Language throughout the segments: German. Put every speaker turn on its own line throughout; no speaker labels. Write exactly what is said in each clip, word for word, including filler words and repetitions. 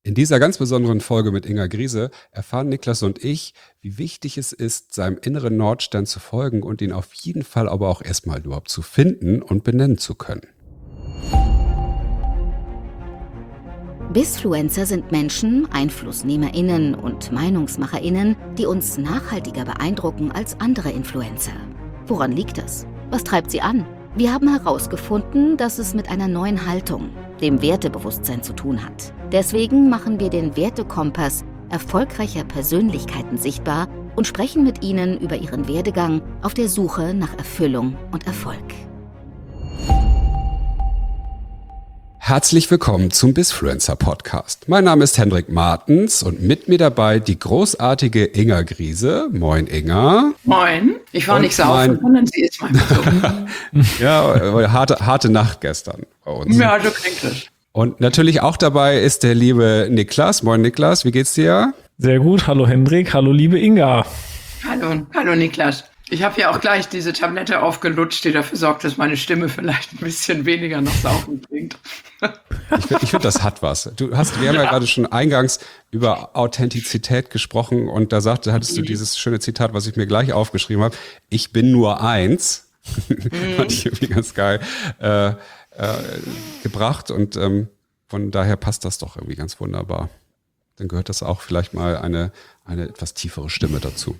In dieser ganz besonderen Folge mit Inga Griese erfahren Niklas und ich, wie wichtig es ist, seinem inneren Nordstern zu folgen und ihn auf jeden Fall aber auch erstmal überhaupt zu finden und benennen zu können.
Bisfluencer sind Menschen, EinflussnehmerInnen und MeinungsmacherInnen, die uns nachhaltiger beeindrucken als andere Influencer. Woran liegt das? Was treibt sie an? Wir haben herausgefunden, dass es mit einer neuen Haltung, dem Wertebewusstsein zu tun hat. Deswegen machen wir den Wertekompass erfolgreicher Persönlichkeiten sichtbar und sprechen mit ihnen über ihren Werdegang auf der Suche nach Erfüllung und Erfolg.
Herzlich willkommen zum Bisfluencer Podcast. Mein Name ist Hendrik Martens und mit mir dabei die großartige Inga Griese. Moin Inga.
Moin. Ich war und nicht saufen, sondern sie ist mal so.
Ja, harte, harte Nacht gestern bei uns.
Ja, so klingt es.
Und natürlich auch dabei ist der liebe Niklas. Moin Niklas, wie geht's dir?
Sehr gut. Hallo Hendrik, hallo liebe Inga.
Hallo, hallo Niklas. Ich habe ja auch gleich diese Tablette aufgelutscht, die dafür sorgt, dass meine Stimme vielleicht ein bisschen weniger nach Saufen klingt.
Ich finde, find, das hat was. Du hast, wir haben ja, ja gerade schon eingangs über Authentizität gesprochen und da sagte, hattest du dieses schöne Zitat, was ich mir gleich aufgeschrieben habe. Ich bin nur eins. Mhm. Fand ich irgendwie ganz geil äh, äh, gebracht und ähm, von daher passt das doch irgendwie ganz wunderbar. Dann gehört das auch vielleicht mal eine, eine etwas tiefere Stimme dazu.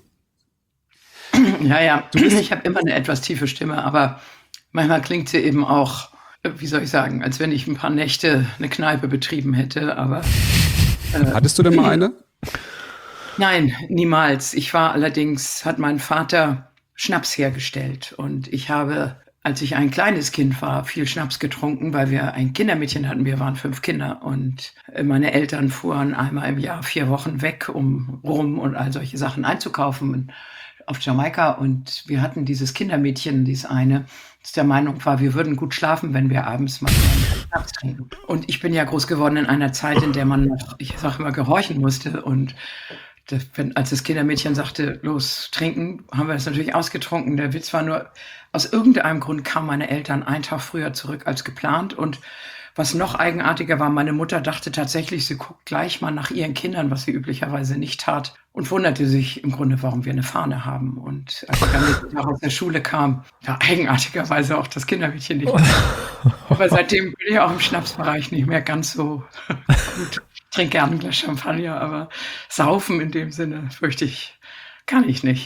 Ja, ja, ich habe immer eine etwas tiefe Stimme, aber manchmal klingt sie eben auch, wie soll ich sagen, als wenn ich ein paar Nächte eine Kneipe betrieben hätte, aber...
Äh, Hattest du denn mal eine?
Nein, niemals. Ich war allerdings, hat mein Vater Schnaps hergestellt und ich habe, als ich ein kleines Kind war, viel Schnaps getrunken, weil wir ein Kindermädchen hatten, wir waren fünf Kinder und meine Eltern fuhren einmal im Jahr vier Wochen weg, um Rum und all solche Sachen einzukaufen auf Jamaika und wir hatten dieses Kindermädchen, dieses eine, das der Meinung war, wir würden gut schlafen, wenn wir abends mal einen Schnaps trinken. Und ich bin ja groß geworden in einer Zeit, in der man noch, ich sag immer, gehorchen musste und das, wenn, als das Kindermädchen sagte, los, trinken, haben wir das natürlich ausgetrunken. Der Witz war nur, aus irgendeinem Grund kamen meine Eltern einen Tag früher zurück als geplant und was noch eigenartiger war, meine Mutter dachte tatsächlich, sie guckt gleich mal nach ihren Kindern, was sie üblicherweise nicht tat und wunderte sich im Grunde, warum wir eine Fahne haben. Und als ich dann aus der Schule kam, war eigenartigerweise auch das Kindermädchen nicht mehr. Aber seitdem bin ich auch im Schnapsbereich nicht mehr ganz so gut. Ich trinke gerne ein Glas Champagner, aber saufen in dem Sinne, fürchte ich, kann ich nicht.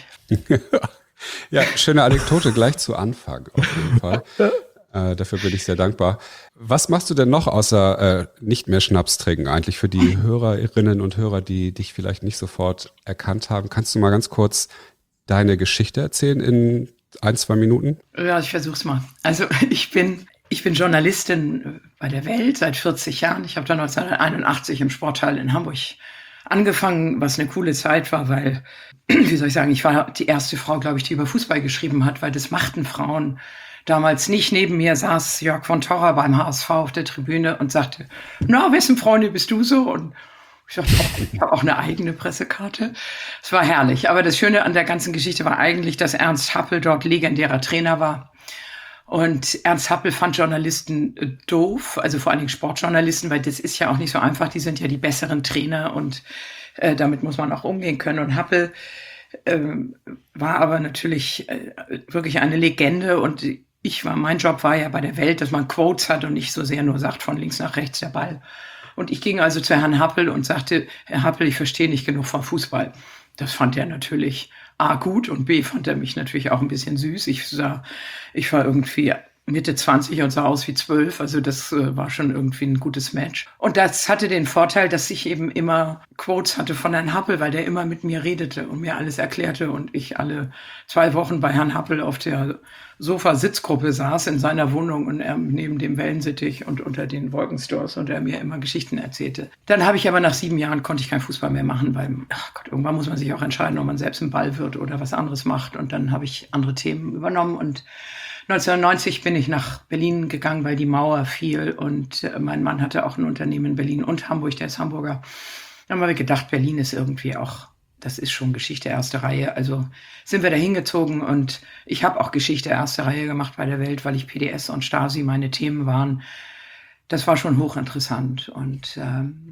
Ja, schöne Anekdote gleich zu Anfang auf jeden Fall. Äh, dafür bin ich sehr dankbar. Was machst du denn noch außer äh, nicht mehr Schnaps trinken eigentlich für die Hörerinnen und Hörer, die dich vielleicht nicht sofort erkannt haben? Kannst du mal ganz kurz deine Geschichte erzählen in ein, zwei Minuten?
Ja, ich versuch's mal. Also ich bin, ich bin Journalistin bei der Welt seit vierzig Jahren. Ich habe da neunzehnhunderteinundachtzig im Sportteil in Hamburg angefangen, was eine coole Zeit war, weil, wie soll ich sagen, ich war die erste Frau, glaube ich, die über Fußball geschrieben hat, weil das machten Frauen damals nicht. Neben mir saß Jörg von Torra beim H S V auf der Tribüne und sagte, na, wessen Freundin bist du so? Und ich dachte, oh, ich habe auch eine eigene Pressekarte. Es war herrlich. Aber das Schöne an der ganzen Geschichte war eigentlich, dass Ernst Happel dort legendärer Trainer war. Und Ernst Happel fand Journalisten äh, doof, also vor allen Dingen Sportjournalisten, weil das ist ja auch nicht so einfach. Die sind ja die besseren Trainer und äh, damit muss man auch umgehen können. Und Happel äh, war aber natürlich äh, wirklich eine Legende und ich war, mein Job war ja bei der Welt, dass man Quotes hat und nicht so sehr nur sagt, von links nach rechts der Ball. Und ich ging also zu Herrn Happel und sagte, Herr Happel, ich verstehe nicht genug vom Fußball. Das fand er natürlich A gut und B fand er mich natürlich auch ein bisschen süß. Ich sah, ich war irgendwie Mitte zwanzig und sah aus wie zwölf, also das äh, war schon irgendwie ein gutes Match. Und das hatte den Vorteil, dass ich eben immer Quotes hatte von Herrn Happel, weil der immer mit mir redete und mir alles erklärte und ich alle zwei Wochen bei Herrn Happel auf der Sofa-Sitzgruppe saß in seiner Wohnung und er neben dem Wellensittich und unter den Wolkenstores und er mir immer Geschichten erzählte. Dann habe ich aber nach sieben Jahren konnte ich keinen Fußball mehr machen, weil ach Gott, irgendwann muss man sich auch entscheiden, ob man selbst ein Ball wird oder was anderes macht. Und dann habe ich andere Themen übernommen und neunzehnhundertneunzig bin ich nach Berlin gegangen, weil die Mauer fiel und äh, mein Mann hatte auch ein Unternehmen in Berlin und Hamburg, der ist Hamburger. Dann haben wir gedacht, Berlin ist irgendwie auch, das ist schon Geschichte erste Reihe. Also sind wir da hingezogen und ich habe auch Geschichte erste Reihe gemacht bei der Welt, weil ich P D S und Stasi meine Themen waren. Das war schon hochinteressant und ähm,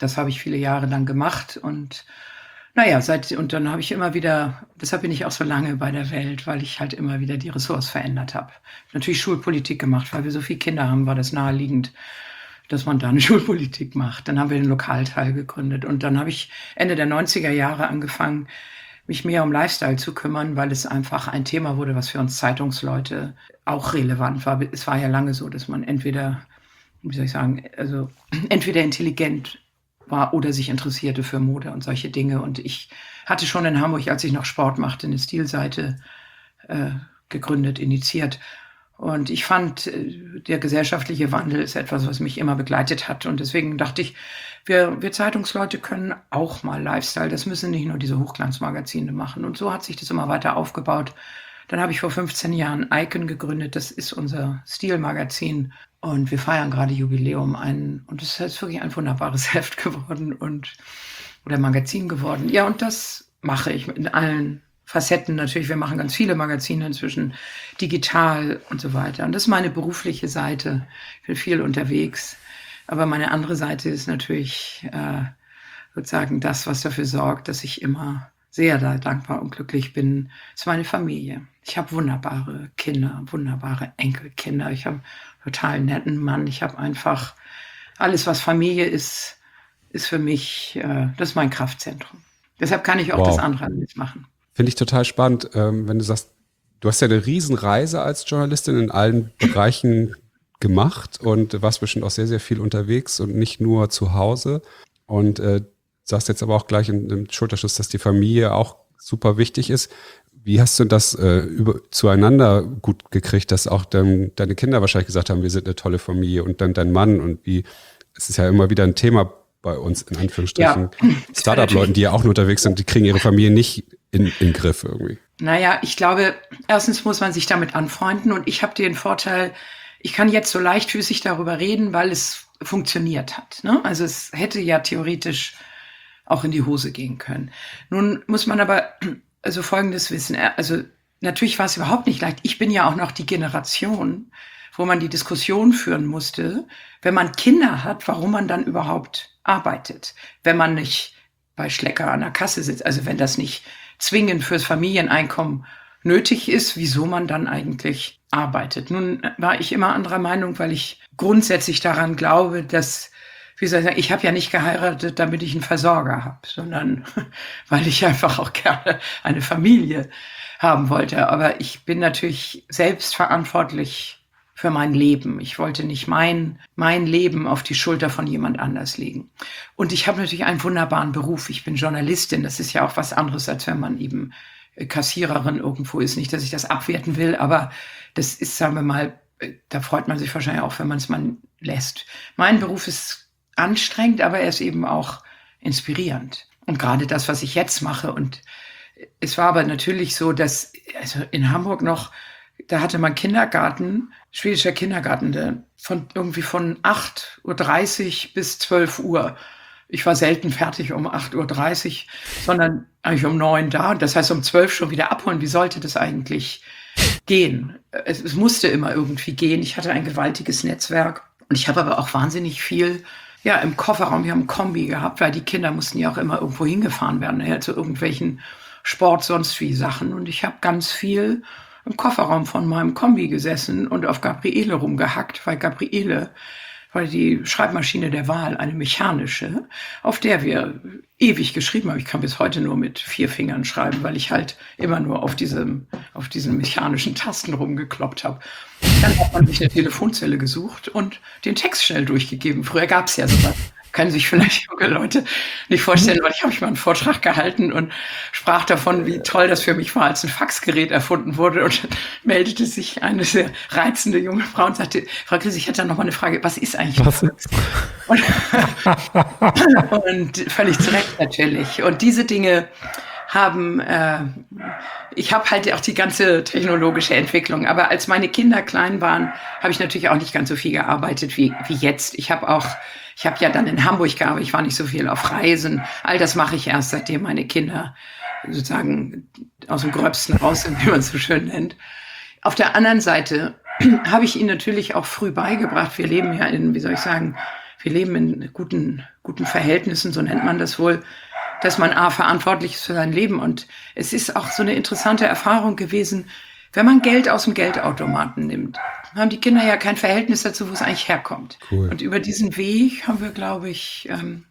das habe ich viele Jahre lang gemacht und naja, seit, und dann habe ich immer wieder, deshalb bin ich auch so lange bei der Welt, weil ich halt immer wieder die Ressorts verändert habe. Natürlich Schulpolitik gemacht, weil wir so viele Kinder haben, war das naheliegend, dass man da eine Schulpolitik macht. Dann haben wir den Lokalteil gegründet und dann habe ich Ende der neunziger Jahre angefangen, mich mehr um Lifestyle zu kümmern, weil es einfach ein Thema wurde, was für uns Zeitungsleute auch relevant war. Es war ja lange so, dass man entweder, wie soll ich sagen, also entweder intelligent war oder sich interessierte für Mode und solche Dinge. Und ich hatte schon in Hamburg, als ich noch Sport machte, eine Stilseite äh, gegründet, initiiert. Und ich fand, der gesellschaftliche Wandel ist etwas, was mich immer begleitet hat. Und deswegen dachte ich, wir, wir Zeitungsleute können auch mal Lifestyle. Das müssen nicht nur diese Hochglanzmagazine machen. Und so hat sich das immer weiter aufgebaut. Dann habe ich vor fünfzehn Jahren Icon gegründet. Das ist unser Stilmagazin. Und wir feiern gerade Jubiläum. Ein, und es ist wirklich ein wunderbares Heft geworden und oder Magazin geworden. Ja, und das mache ich in allen Facetten natürlich. Wir machen ganz viele Magazine inzwischen, digital und so weiter. Und das ist meine berufliche Seite. Ich bin viel unterwegs. Aber meine andere Seite ist natürlich äh, sozusagen das, was dafür sorgt, dass ich immer sehr da dankbar und glücklich bin, ist meine Familie. Ich habe wunderbare Kinder, wunderbare Enkelkinder. Ich habe einen total netten Mann. Ich habe einfach alles, was Familie ist, ist für mich, äh, das ist mein Kraftzentrum. Deshalb kann ich auch wow. das andere alles machen.
Finde ich total spannend, ähm, wenn du sagst, du hast ja eine Riesenreise als Journalistin in allen Bereichen gemacht und warst bestimmt auch sehr, sehr viel unterwegs und nicht nur zu Hause. Und äh, sagst jetzt aber auch gleich im, im Schulterschluss, dass die Familie auch super wichtig ist. Wie hast du das äh, über, zueinander gut gekriegt, dass auch dein, deine Kinder wahrscheinlich gesagt haben, wir sind eine tolle Familie und dann dein Mann und wie, es ist ja immer wieder ein Thema bei uns, in Anführungsstrichen, ja. Startup-Leuten, die ja auch nur unterwegs sind, die kriegen ihre Familie nicht in, in den Griff irgendwie.
Naja, ich glaube, erstens muss man sich damit anfreunden und ich habe den Vorteil, ich kann jetzt so leichtfüßig darüber reden, weil es funktioniert hat. Ne? Also es hätte ja theoretisch auch in die Hose gehen können. Nun muss man aber also Folgendes wissen. Also natürlich war es überhaupt nicht leicht. Ich bin ja auch noch die Generation, wo man die Diskussion führen musste, wenn man Kinder hat, warum man dann überhaupt arbeitet, wenn man nicht bei Schlecker an der Kasse sitzt. Also wenn das nicht zwingend fürs Familieneinkommen nötig ist, wieso man dann eigentlich arbeitet. Nun war ich immer anderer Meinung, weil ich grundsätzlich daran glaube, dass, wie soll ich sagen, ich habe ja nicht geheiratet, damit ich einen Versorger habe, sondern weil ich einfach auch gerne eine Familie haben wollte. Aber ich bin natürlich selbst verantwortlich für mein Leben. Ich wollte nicht mein, mein Leben auf die Schulter von jemand anders legen. Und ich habe natürlich einen wunderbaren Beruf. Ich bin Journalistin. Das ist ja auch was anderes, als wenn man eben Kassiererin irgendwo ist. Nicht, dass ich das abwerten will, aber das ist, sagen wir mal, da freut man sich wahrscheinlich auch, wenn man es mal lässt. Mein Beruf ist anstrengend, aber er ist eben auch inspirierend. Und gerade das, was ich jetzt mache. Und es war aber natürlich so, dass also in Hamburg noch, da hatte man Kindergarten, schwedischer Kindergarten, der von irgendwie von acht Uhr dreißig bis zwölf Uhr. Ich war selten fertig um acht Uhr dreißig, sondern eigentlich um neun da. Und das heißt, um zwölf schon wieder abholen. Wie sollte das eigentlich gehen? Es, es musste immer irgendwie gehen. Ich hatte ein gewaltiges Netzwerk. Und ich habe aber auch wahnsinnig viel ja, im Kofferraum. Wir haben ein Kombi gehabt, weil die Kinder mussten ja auch immer irgendwo hingefahren werden, ja, zu irgendwelchen Sport, sonst wie Sachen. Und ich habe ganz viel im Kofferraum von meinem Kombi gesessen und auf Gabriele rumgehackt, weil Gabriele war die Schreibmaschine der Wahl, eine mechanische, auf der wir ewig geschrieben haben. Ich kann bis heute nur mit vier Fingern schreiben, weil ich halt immer nur auf diesem, auf diesen mechanischen Tasten rumgekloppt habe. Dann hat man sich eine Telefonzelle gesucht und den Text schnell durchgegeben. Früher gab es ja sowas. Können sich vielleicht junge Leute nicht vorstellen, weil ich habe mal einen Vortrag gehalten und sprach davon, wie toll das für mich war, als ein Faxgerät erfunden wurde. Und meldete sich eine sehr reizende junge Frau und sagte, Frau Krise, ich hätte da noch mal eine Frage, was ist eigentlich was Fax? Und, und völlig zu Recht natürlich. Und diese Dinge haben, äh, ich habe halt auch die ganze technologische Entwicklung. Aber als meine Kinder klein waren, habe ich natürlich auch nicht ganz so viel gearbeitet wie, wie jetzt. Ich habe auch Ich habe ja dann in Hamburg gearbeitet, ich war nicht so viel auf Reisen. All das mache ich erst, seitdem meine Kinder sozusagen aus dem Gröbsten raus sind, wie man es so schön nennt. Auf der anderen Seite habe ich ihnen natürlich auch früh beigebracht, wir leben ja in, wie soll ich sagen, wir leben in guten, guten Verhältnissen, so nennt man das wohl, dass man A, verantwortlich ist für sein Leben. Und es ist auch so eine interessante Erfahrung gewesen, wenn man Geld aus dem Geldautomaten nimmt, haben die Kinder ja kein Verhältnis dazu, wo es eigentlich herkommt.
Cool.
Und über diesen Weg haben wir, glaube ich, ähm,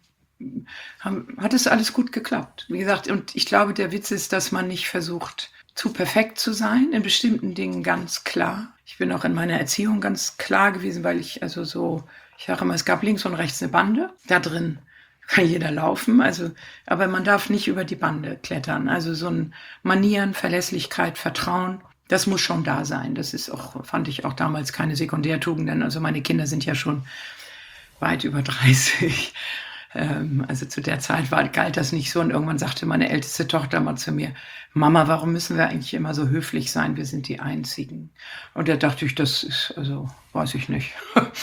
haben, hat es alles gut geklappt. Wie gesagt, und ich glaube, der Witz ist, dass man nicht versucht, zu perfekt zu sein, in bestimmten Dingen ganz klar. Ich bin auch in meiner Erziehung ganz klar gewesen, weil ich also so, ich sage immer, es gab links und rechts eine Bande, da drin kann jeder laufen, also, aber man darf nicht über die Bande klettern. Also so ein Manieren, Verlässlichkeit, Vertrauen, das muss schon da sein. Das ist auch, fand ich auch damals keine Sekundärtugenden. Also meine Kinder sind ja schon weit über dreißig. Ähm, also zu der Zeit war, galt das nicht so. Und irgendwann sagte meine älteste Tochter mal zu mir, Mama, warum müssen wir eigentlich immer so höflich sein? Wir sind die Einzigen. Und da dachte ich, das ist, also, weiß ich nicht.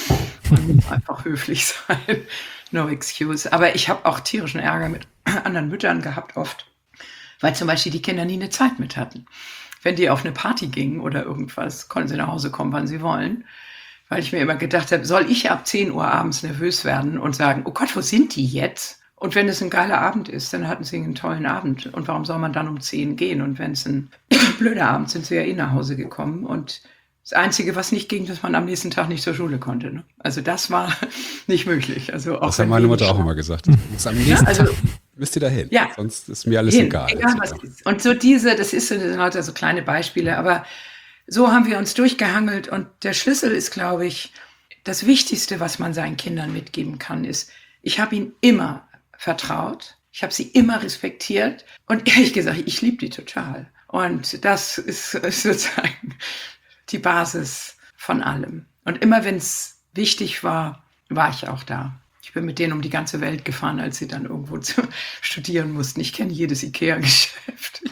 Man muss einfach höflich sein. No excuse. Aber ich habe auch tierischen Ärger mit anderen Müttern gehabt oft, weil zum Beispiel die Kinder nie eine Zeit mit hatten. Wenn die auf eine Party gingen oder irgendwas, konnten sie nach Hause kommen, wann sie wollen. Weil ich mir immer gedacht habe, soll ich ab zehn Uhr abends nervös werden und sagen, oh Gott, wo sind die jetzt? Und wenn es ein geiler Abend ist, dann hatten sie einen tollen Abend. Und warum soll man dann um zehn gehen? Und wenn es ein blöder Abend ist, sind sie ja eh nach Hause gekommen. Und das Einzige, was nicht ging, dass man am nächsten Tag nicht zur Schule konnte. Ne? Also das war nicht möglich. Also auch
das hat meine Mutter auch immer gesagt. Am nächsten ja, also, Tag müsst ihr da hin, ja, sonst ist mir alles hin, egal. egal was ist.
Und so diese, das ist so, das sind lauter so kleine Beispiele, aber so haben wir uns durchgehangelt. Und der Schlüssel ist, glaube ich, das Wichtigste, was man seinen Kindern mitgeben kann, ist, ich habe ihnen immer vertraut, ich habe sie immer respektiert und ehrlich gesagt, ich liebe die total. Und das ist, ist sozusagen die Basis von allem. Und immer wenn es wichtig war, war ich auch da. Ich bin mit denen um die ganze Welt gefahren, als sie dann irgendwo zu studieren mussten. Ich kenne jedes Ikea-Geschäft.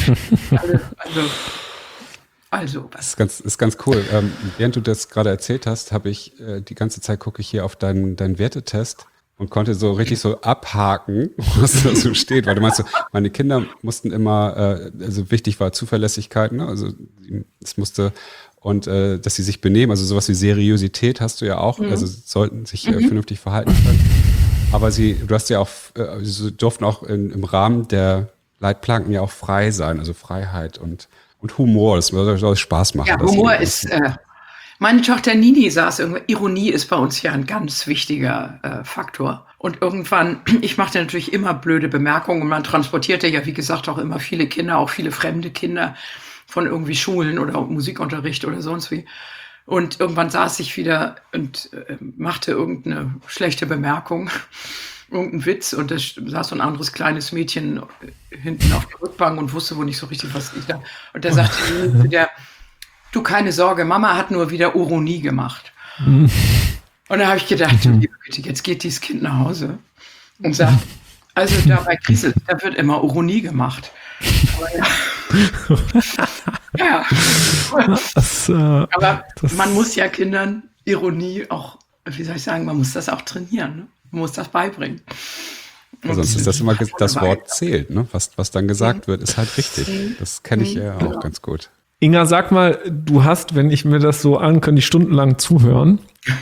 Also, also, also was.
Das ist ganz, ist ganz cool. Ähm, während du das gerade erzählt hast, habe ich äh, die ganze Zeit gucke ich hier auf deinen, deinen Wertetest und konnte so richtig so abhaken, was da so steht. Weil du meinst so, meine Kinder mussten immer, äh, also wichtig war Zuverlässigkeit, ne? Also es musste und äh, dass sie sich benehmen, also sowas wie Seriosität hast du ja auch, mhm. also sollten sich äh, mhm. vernünftig verhalten können. Aber sie, du hast ja auch, äh, sie durften auch in, im Rahmen der Leitplanken ja auch frei sein, also Freiheit und und Humor, das soll Spaß machen.
Ja, Humor ist, äh, meine Tochter Nini saß irgendwann, Ironie ist bei uns ja ein ganz wichtiger äh, Faktor. Und irgendwann, ich machte natürlich immer blöde Bemerkungen und man transportierte ja, wie gesagt, auch immer viele Kinder, auch viele fremde Kinder von irgendwie Schulen oder Musikunterricht oder sonst wie. Und irgendwann saß ich wieder und äh, machte irgendeine schlechte Bemerkung, irgendeinen Witz und da saß so ein anderes kleines Mädchen hinten auf der Rückbank und wusste wohl nicht so richtig, was ich da. Und da sagte sie, der, du keine Sorge, Mama hat nur wieder Ironie gemacht. Mhm. Und da habe ich gedacht, du liebe Güte, jetzt geht dieses Kind nach Hause und sagt, also da bei Kiesel, da wird immer Ironie gemacht. Aber ja. ja. Das, äh, Aber das man muss ja Kindern Ironie auch, wie soll ich sagen, man muss das auch trainieren, ne? Man muss das beibringen.
Ja, sonst ist das immer das Wort zählt, ne? Was, was dann gesagt mhm. wird, ist halt richtig. Das kenne ich ja auch genau. ganz gut.
Inga, sag mal, du hast, wenn ich mir das so an, könnte ich stundenlang zuhören.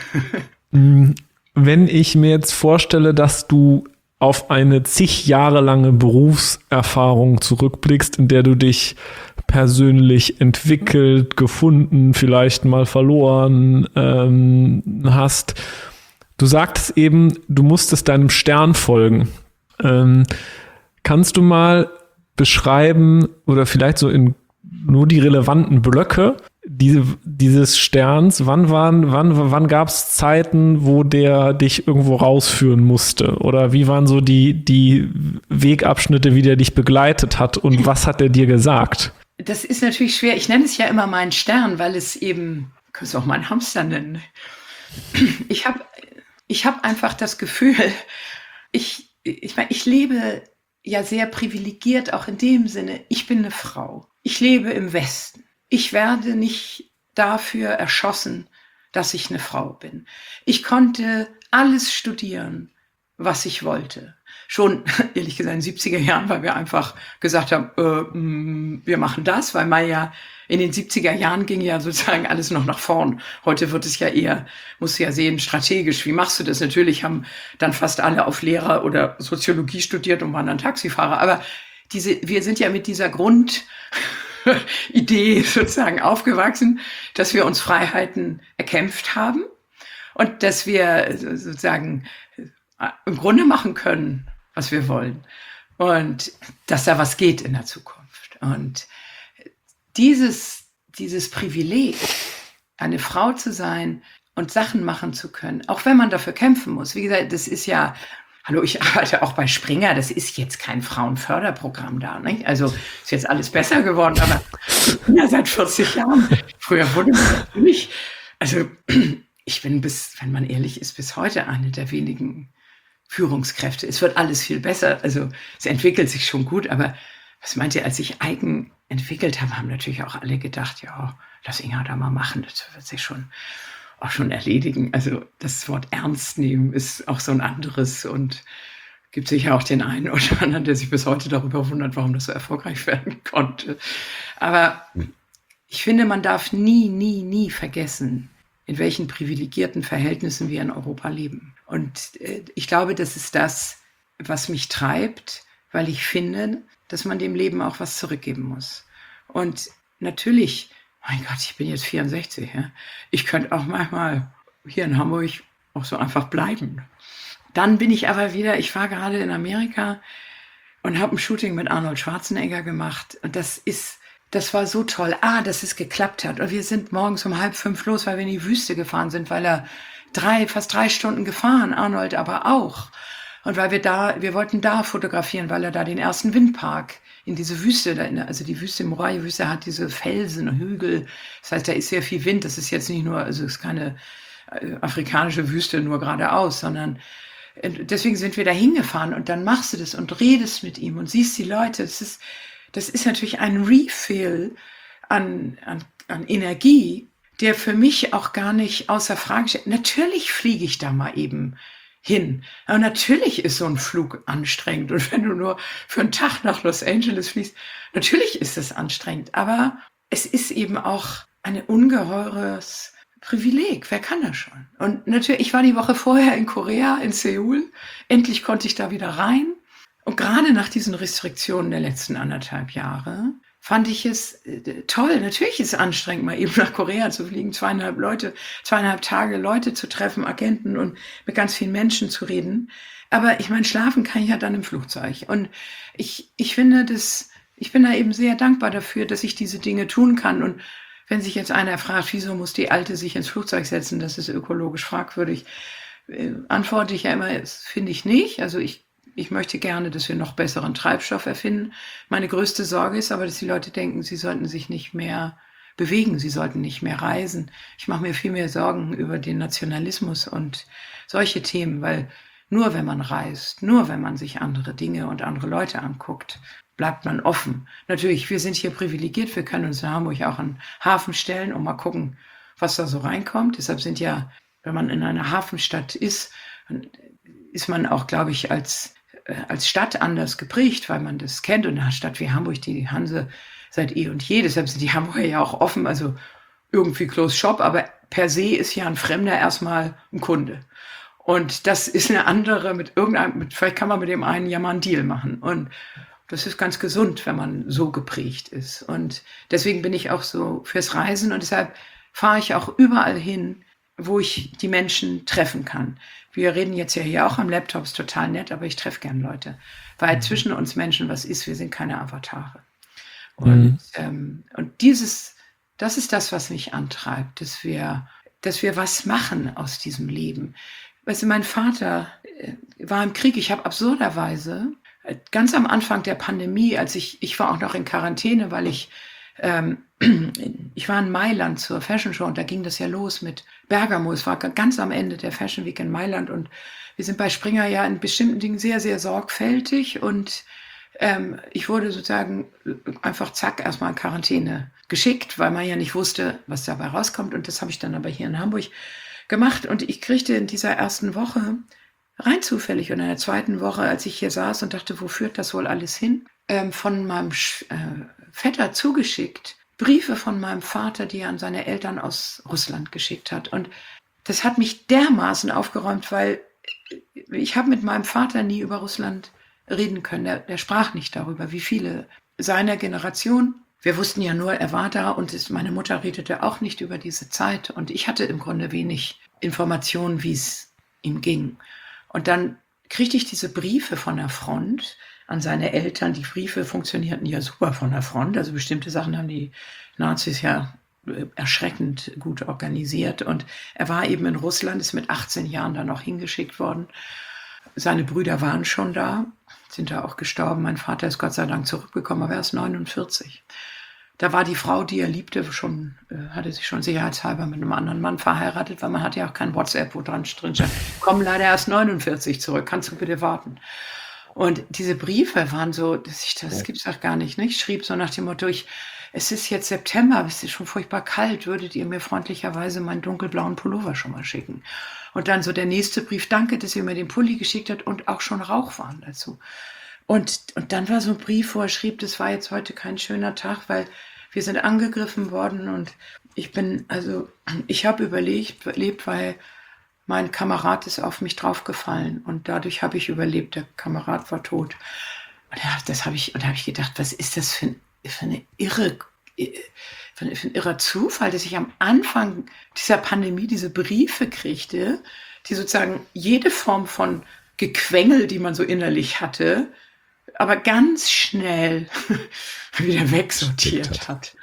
Wenn ich mir jetzt vorstelle, dass du auf eine zig Jahre lange Berufserfahrung zurückblickst, in der du dich persönlich entwickelt, gefunden, vielleicht mal verloren ähm, hast. Du sagtest eben, du musstest deinem Stern folgen. Ähm, kannst du mal beschreiben oder vielleicht so in nur die relevanten Blöcke diese, dieses Sterns, wann waren, wann, wann gab es Zeiten, wo der dich irgendwo rausführen musste? Oder wie waren so die, die Wegabschnitte, wie der dich begleitet hat und was hat er dir gesagt?
Das ist natürlich schwer. Ich nenne es ja immer meinen Stern, weil es eben, du kannst auch meinen Hamster nennen. Ich habe ich hab einfach das Gefühl, ich, ich meine, ich lebe ja sehr privilegiert, auch in dem Sinne, ich bin eine Frau. Ich lebe im Westen. Ich werde nicht dafür erschossen, dass ich eine Frau bin. Ich konnte alles studieren, was ich wollte. Schon, ehrlich gesagt, in den siebziger Jahren, weil wir einfach gesagt haben, äh, mh, wir machen das, weil man ja in den siebziger Jahren ging ja sozusagen alles noch nach vorn. Heute wird es ja eher, musst du ja sehen, strategisch. Wie machst du das? Natürlich haben dann fast alle auf Lehrer oder Soziologie studiert und waren dann Taxifahrer. Aber diese, wir sind ja mit dieser Grundidee sozusagen aufgewachsen, dass wir uns Freiheiten erkämpft haben und dass wir sozusagen im Grunde machen können, was wir wollen. Und dass da was geht in der Zukunft. Und dieses, dieses Privileg, eine Frau zu sein und Sachen machen zu können, auch wenn man dafür kämpfen muss. Wie gesagt, das ist ja, hallo, ich arbeite auch bei Springer, das ist jetzt kein Frauenförderprogramm da, nicht? Also ist jetzt alles besser geworden, aber ja, seit vierzig Jahren. Früher wurde man natürlich, also ich bin bis, wenn man ehrlich ist, bis heute eine der wenigen Führungskräfte. Es wird alles viel besser, also es entwickelt sich schon gut, aber was meint ihr, als ich Eigen entwickelt habe, haben natürlich auch alle gedacht, ja, lass Inga da mal machen, das wird sich schon auch schon erledigen. Also das Wort ernst nehmen ist auch so ein anderes und gibt sicher auch den einen oder anderen, der sich bis heute darüber wundert, warum das so erfolgreich werden konnte. Aber ich finde, man darf nie, nie, nie vergessen, in welchen privilegierten Verhältnissen wir in Europa leben. Und äh, ich glaube, das ist das, was mich treibt, weil ich finde, dass man dem Leben auch was zurückgeben muss. Und natürlich, mein Gott, ich bin jetzt vierundsechzig, ja? Ich könnte auch manchmal hier in Hamburg auch so einfach bleiben. Dann bin ich aber wieder, ich war gerade in Amerika und habe ein Shooting mit Arnold Schwarzenegger gemacht. Und das ist, das war so toll. Ah, dass es geklappt hat. Und wir sind morgens um halb fünf los, weil wir in die Wüste gefahren sind, weil er drei, fast drei Stunden gefahren, Arnold aber auch. Und weil wir da, wir wollten da fotografieren, weil er da den ersten Windpark in diese Wüste, also die Wüste, Morai-Wüste hat diese Felsen und Hügel. Das heißt, da ist sehr viel Wind. Das ist jetzt nicht nur, also es ist keine afrikanische Wüste nur geradeaus, sondern deswegen sind wir da hingefahren und dann machst du das und redest mit ihm und siehst die Leute. Das ist, das ist natürlich ein Refill an, an, an Energie, der für mich auch gar nicht außer Frage steht. Natürlich fliege ich da mal eben hin. Aber natürlich ist so ein Flug anstrengend. Und wenn du nur für einen Tag nach Los Angeles fliegst, natürlich ist es anstrengend. Aber es ist eben auch ein ungeheures Privileg. Wer kann das schon? Und natürlich, ich war die Woche vorher in Korea, in Seoul. Endlich konnte ich da wieder rein. Und gerade nach diesen Restriktionen der letzten anderthalb Jahre fand ich es äh, toll. Natürlich ist es anstrengend, mal eben nach Korea zu fliegen, zweieinhalb Leute, zweieinhalb Tage Leute zu treffen, Agenten und mit ganz vielen Menschen zu reden. Aber ich meine, schlafen kann ich ja dann im Flugzeug. Und ich, ich finde das, ich bin da eben sehr dankbar dafür, dass ich diese Dinge tun kann. Und wenn sich jetzt einer fragt, wieso muss die Alte sich ins Flugzeug setzen, das ist ökologisch fragwürdig, äh, antworte ich ja immer, das finde ich nicht. Also ich Ich möchte gerne, dass wir noch besseren Treibstoff erfinden. Meine größte Sorge ist aber, dass die Leute denken, sie sollten sich nicht mehr bewegen, sie sollten nicht mehr reisen. Ich mache mir viel mehr Sorgen über den Nationalismus und solche Themen, weil nur wenn man reist, nur wenn man sich andere Dinge und andere Leute anguckt, bleibt man offen. Natürlich, wir sind hier privilegiert, wir können uns in Hamburg auch an den Hafen stellen und mal gucken, was da so reinkommt. Deshalb sind ja, wenn man in einer Hafenstadt ist, ist man auch, glaube ich, als als Stadt anders geprägt, weil man das kennt. Und eine Stadt wie Hamburg, die Hanse seit eh und je, deshalb sind die Hamburger ja auch offen, also irgendwie Closed Shop, aber per se ist ja ein Fremder erstmal ein Kunde. Und das ist eine andere, mit irgendeinem, mit, vielleicht kann man mit dem einen ja mal einen Deal machen. Und das ist ganz gesund, wenn man so geprägt ist. Und deswegen bin ich auch so fürs Reisen und deshalb fahre ich auch überall hin, wo ich die Menschen treffen kann. Wir reden jetzt ja hier auch am Laptop, ist total nett, aber ich treffe gern Leute, weil mhm. zwischen uns Menschen was ist, wir sind keine Avatare. Und, mhm. ähm, und dieses, das ist das, was mich antreibt, dass wir, dass wir was machen aus diesem Leben. Weißt du, mein Vater äh, war im Krieg, ich habe absurderweise, äh, ganz am Anfang der Pandemie, als ich, ich war auch noch in Quarantäne, weil ich Ähm, ich war in Mailand zur Fashion Show und da ging das ja los mit Bergamo. Es war ganz am Ende der Fashion Week in Mailand und wir sind bei Springer ja in bestimmten Dingen sehr, sehr sorgfältig und ähm, ich wurde sozusagen einfach zack erstmal in Quarantäne geschickt, weil man ja nicht wusste, was dabei rauskommt und das habe ich dann aber hier in Hamburg gemacht und ich kriegte in dieser ersten Woche rein zufällig und in der zweiten Woche, als ich hier saß und dachte, wo führt das wohl alles hin, ähm, von meinem Sch- äh, Vetter zugeschickt, Briefe von meinem Vater, die er an seine Eltern aus Russland geschickt hat. Und das hat mich dermaßen aufgeräumt, weil ich habe mit meinem Vater nie über Russland reden können. Der, der sprach nicht darüber, wie viele seiner Generation. Wir wussten ja nur, er war da und es, meine Mutter redete auch nicht über diese Zeit. Und ich hatte im Grunde wenig Informationen, wie es ihm ging. Und dann kriegte ich diese Briefe von der Front an seine Eltern. Die Briefe funktionierten ja super von der Front. Also bestimmte Sachen haben die Nazis ja erschreckend gut organisiert. Und er war eben in Russland, ist mit achtzehn Jahren dann noch hingeschickt worden. Seine Brüder waren schon da, sind da auch gestorben. Mein Vater ist Gott sei Dank zurückgekommen, aber er ist neunundvierzig. Da war die Frau, die er liebte, schon, äh, hatte sich schon sicherheitshalber mit einem anderen Mann verheiratet, weil man hat ja auch kein WhatsApp, wo dran drin stand, komm leider erst neunundvierzig zurück, kannst du bitte warten? Und diese Briefe waren so, das, ich, das gibt's auch gar nicht, ne? Ich schrieb so nach dem Motto, ich, es ist jetzt September, es ist schon furchtbar kalt, würdet ihr mir freundlicherweise meinen dunkelblauen Pullover schon mal schicken? Und dann so der nächste Brief, danke, dass ihr mir den Pulli geschickt habt und auch schon Rauch waren dazu. Und, und dann war so ein Brief, wo er schrieb, das war jetzt heute kein schöner Tag, weil wir sind angegriffen worden und ich bin, also ich habe überlebt, überlebt, weil mein Kamerad ist auf mich draufgefallen und dadurch habe ich überlebt. Der Kamerad war tot. Und ja, das habe ich, und da habe ich gedacht, was ist das für, ein, für eine irre, für ein, für ein irrer Zufall, dass ich am Anfang dieser Pandemie diese Briefe kriegte, die sozusagen jede Form von Gequengel, die man so innerlich hatte, aber ganz schnell wieder wegsortiert hat.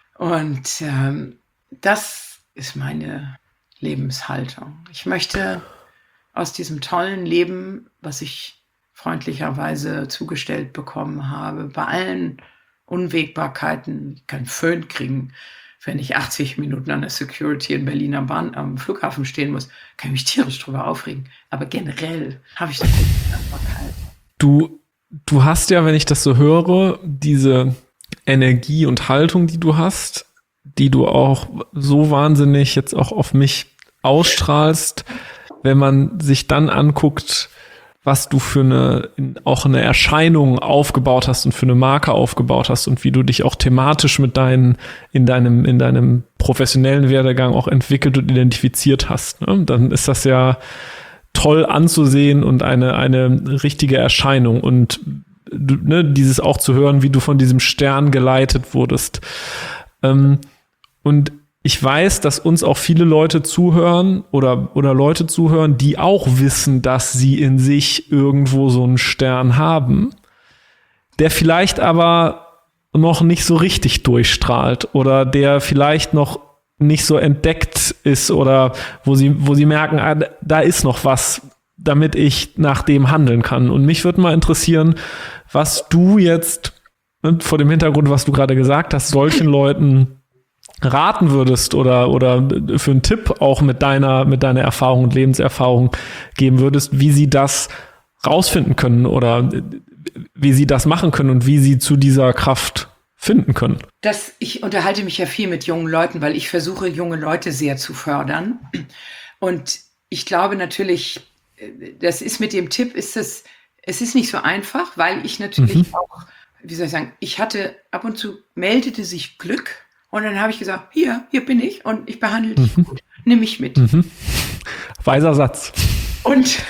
Und ähm, das ist meine Lebenshaltung. Ich möchte aus diesem tollen Leben, was ich freundlicherweise zugestellt bekommen habe, bei allen Unwägbarkeiten, ich kann Föhn kriegen, wenn ich achtzig Minuten an der Security in Berlin am, Bahn, am Flughafen stehen muss, kann ich mich tierisch drüber aufregen. Aber generell habe ich da keine Dankbarkeit.
Du, du hast ja, wenn ich das so höre, diese Energie und Haltung, die du hast, die du auch so wahnsinnig jetzt auch auf mich ausstrahlst, wenn man sich dann anguckt, was du für eine, auch eine Erscheinung aufgebaut hast und für eine Marke aufgebaut hast und wie du dich auch thematisch mit deinen, in deinem, in deinem professionellen Werdegang auch entwickelt und identifiziert hast, ne? Dann ist das ja toll anzusehen und eine, eine richtige Erscheinung und ne, dieses auch zu hören, wie du von diesem Stern geleitet wurdest. Ähm, und ich weiß, dass uns auch viele Leute zuhören oder, oder Leute zuhören, die auch wissen, dass sie in sich irgendwo so einen Stern haben, der vielleicht aber noch nicht so richtig durchstrahlt oder der vielleicht noch nicht so entdeckt ist oder wo sie, wo sie merken, ah, da ist noch was, damit ich nach dem handeln kann. Und mich würde mal interessieren, was du jetzt, vor dem Hintergrund, was du gerade gesagt hast, solchen Leuten raten würdest oder, oder für einen Tipp auch mit deiner, mit deiner Erfahrung und Lebenserfahrung geben würdest, wie sie das rausfinden können oder wie sie das machen können und wie sie zu dieser Kraft finden können.
Das, ich unterhalte mich ja viel mit jungen Leuten, weil ich versuche, junge Leute sehr zu fördern. Und ich glaube natürlich, das ist mit dem Tipp, ist es, es ist nicht so einfach, weil ich natürlich mhm. auch, wie soll ich sagen, ich hatte ab und zu meldete sich Glück und dann habe ich gesagt, hier, hier bin ich und ich behandle dich mhm. gut, nimm mich mit. Mhm.
Weiser Satz.
Und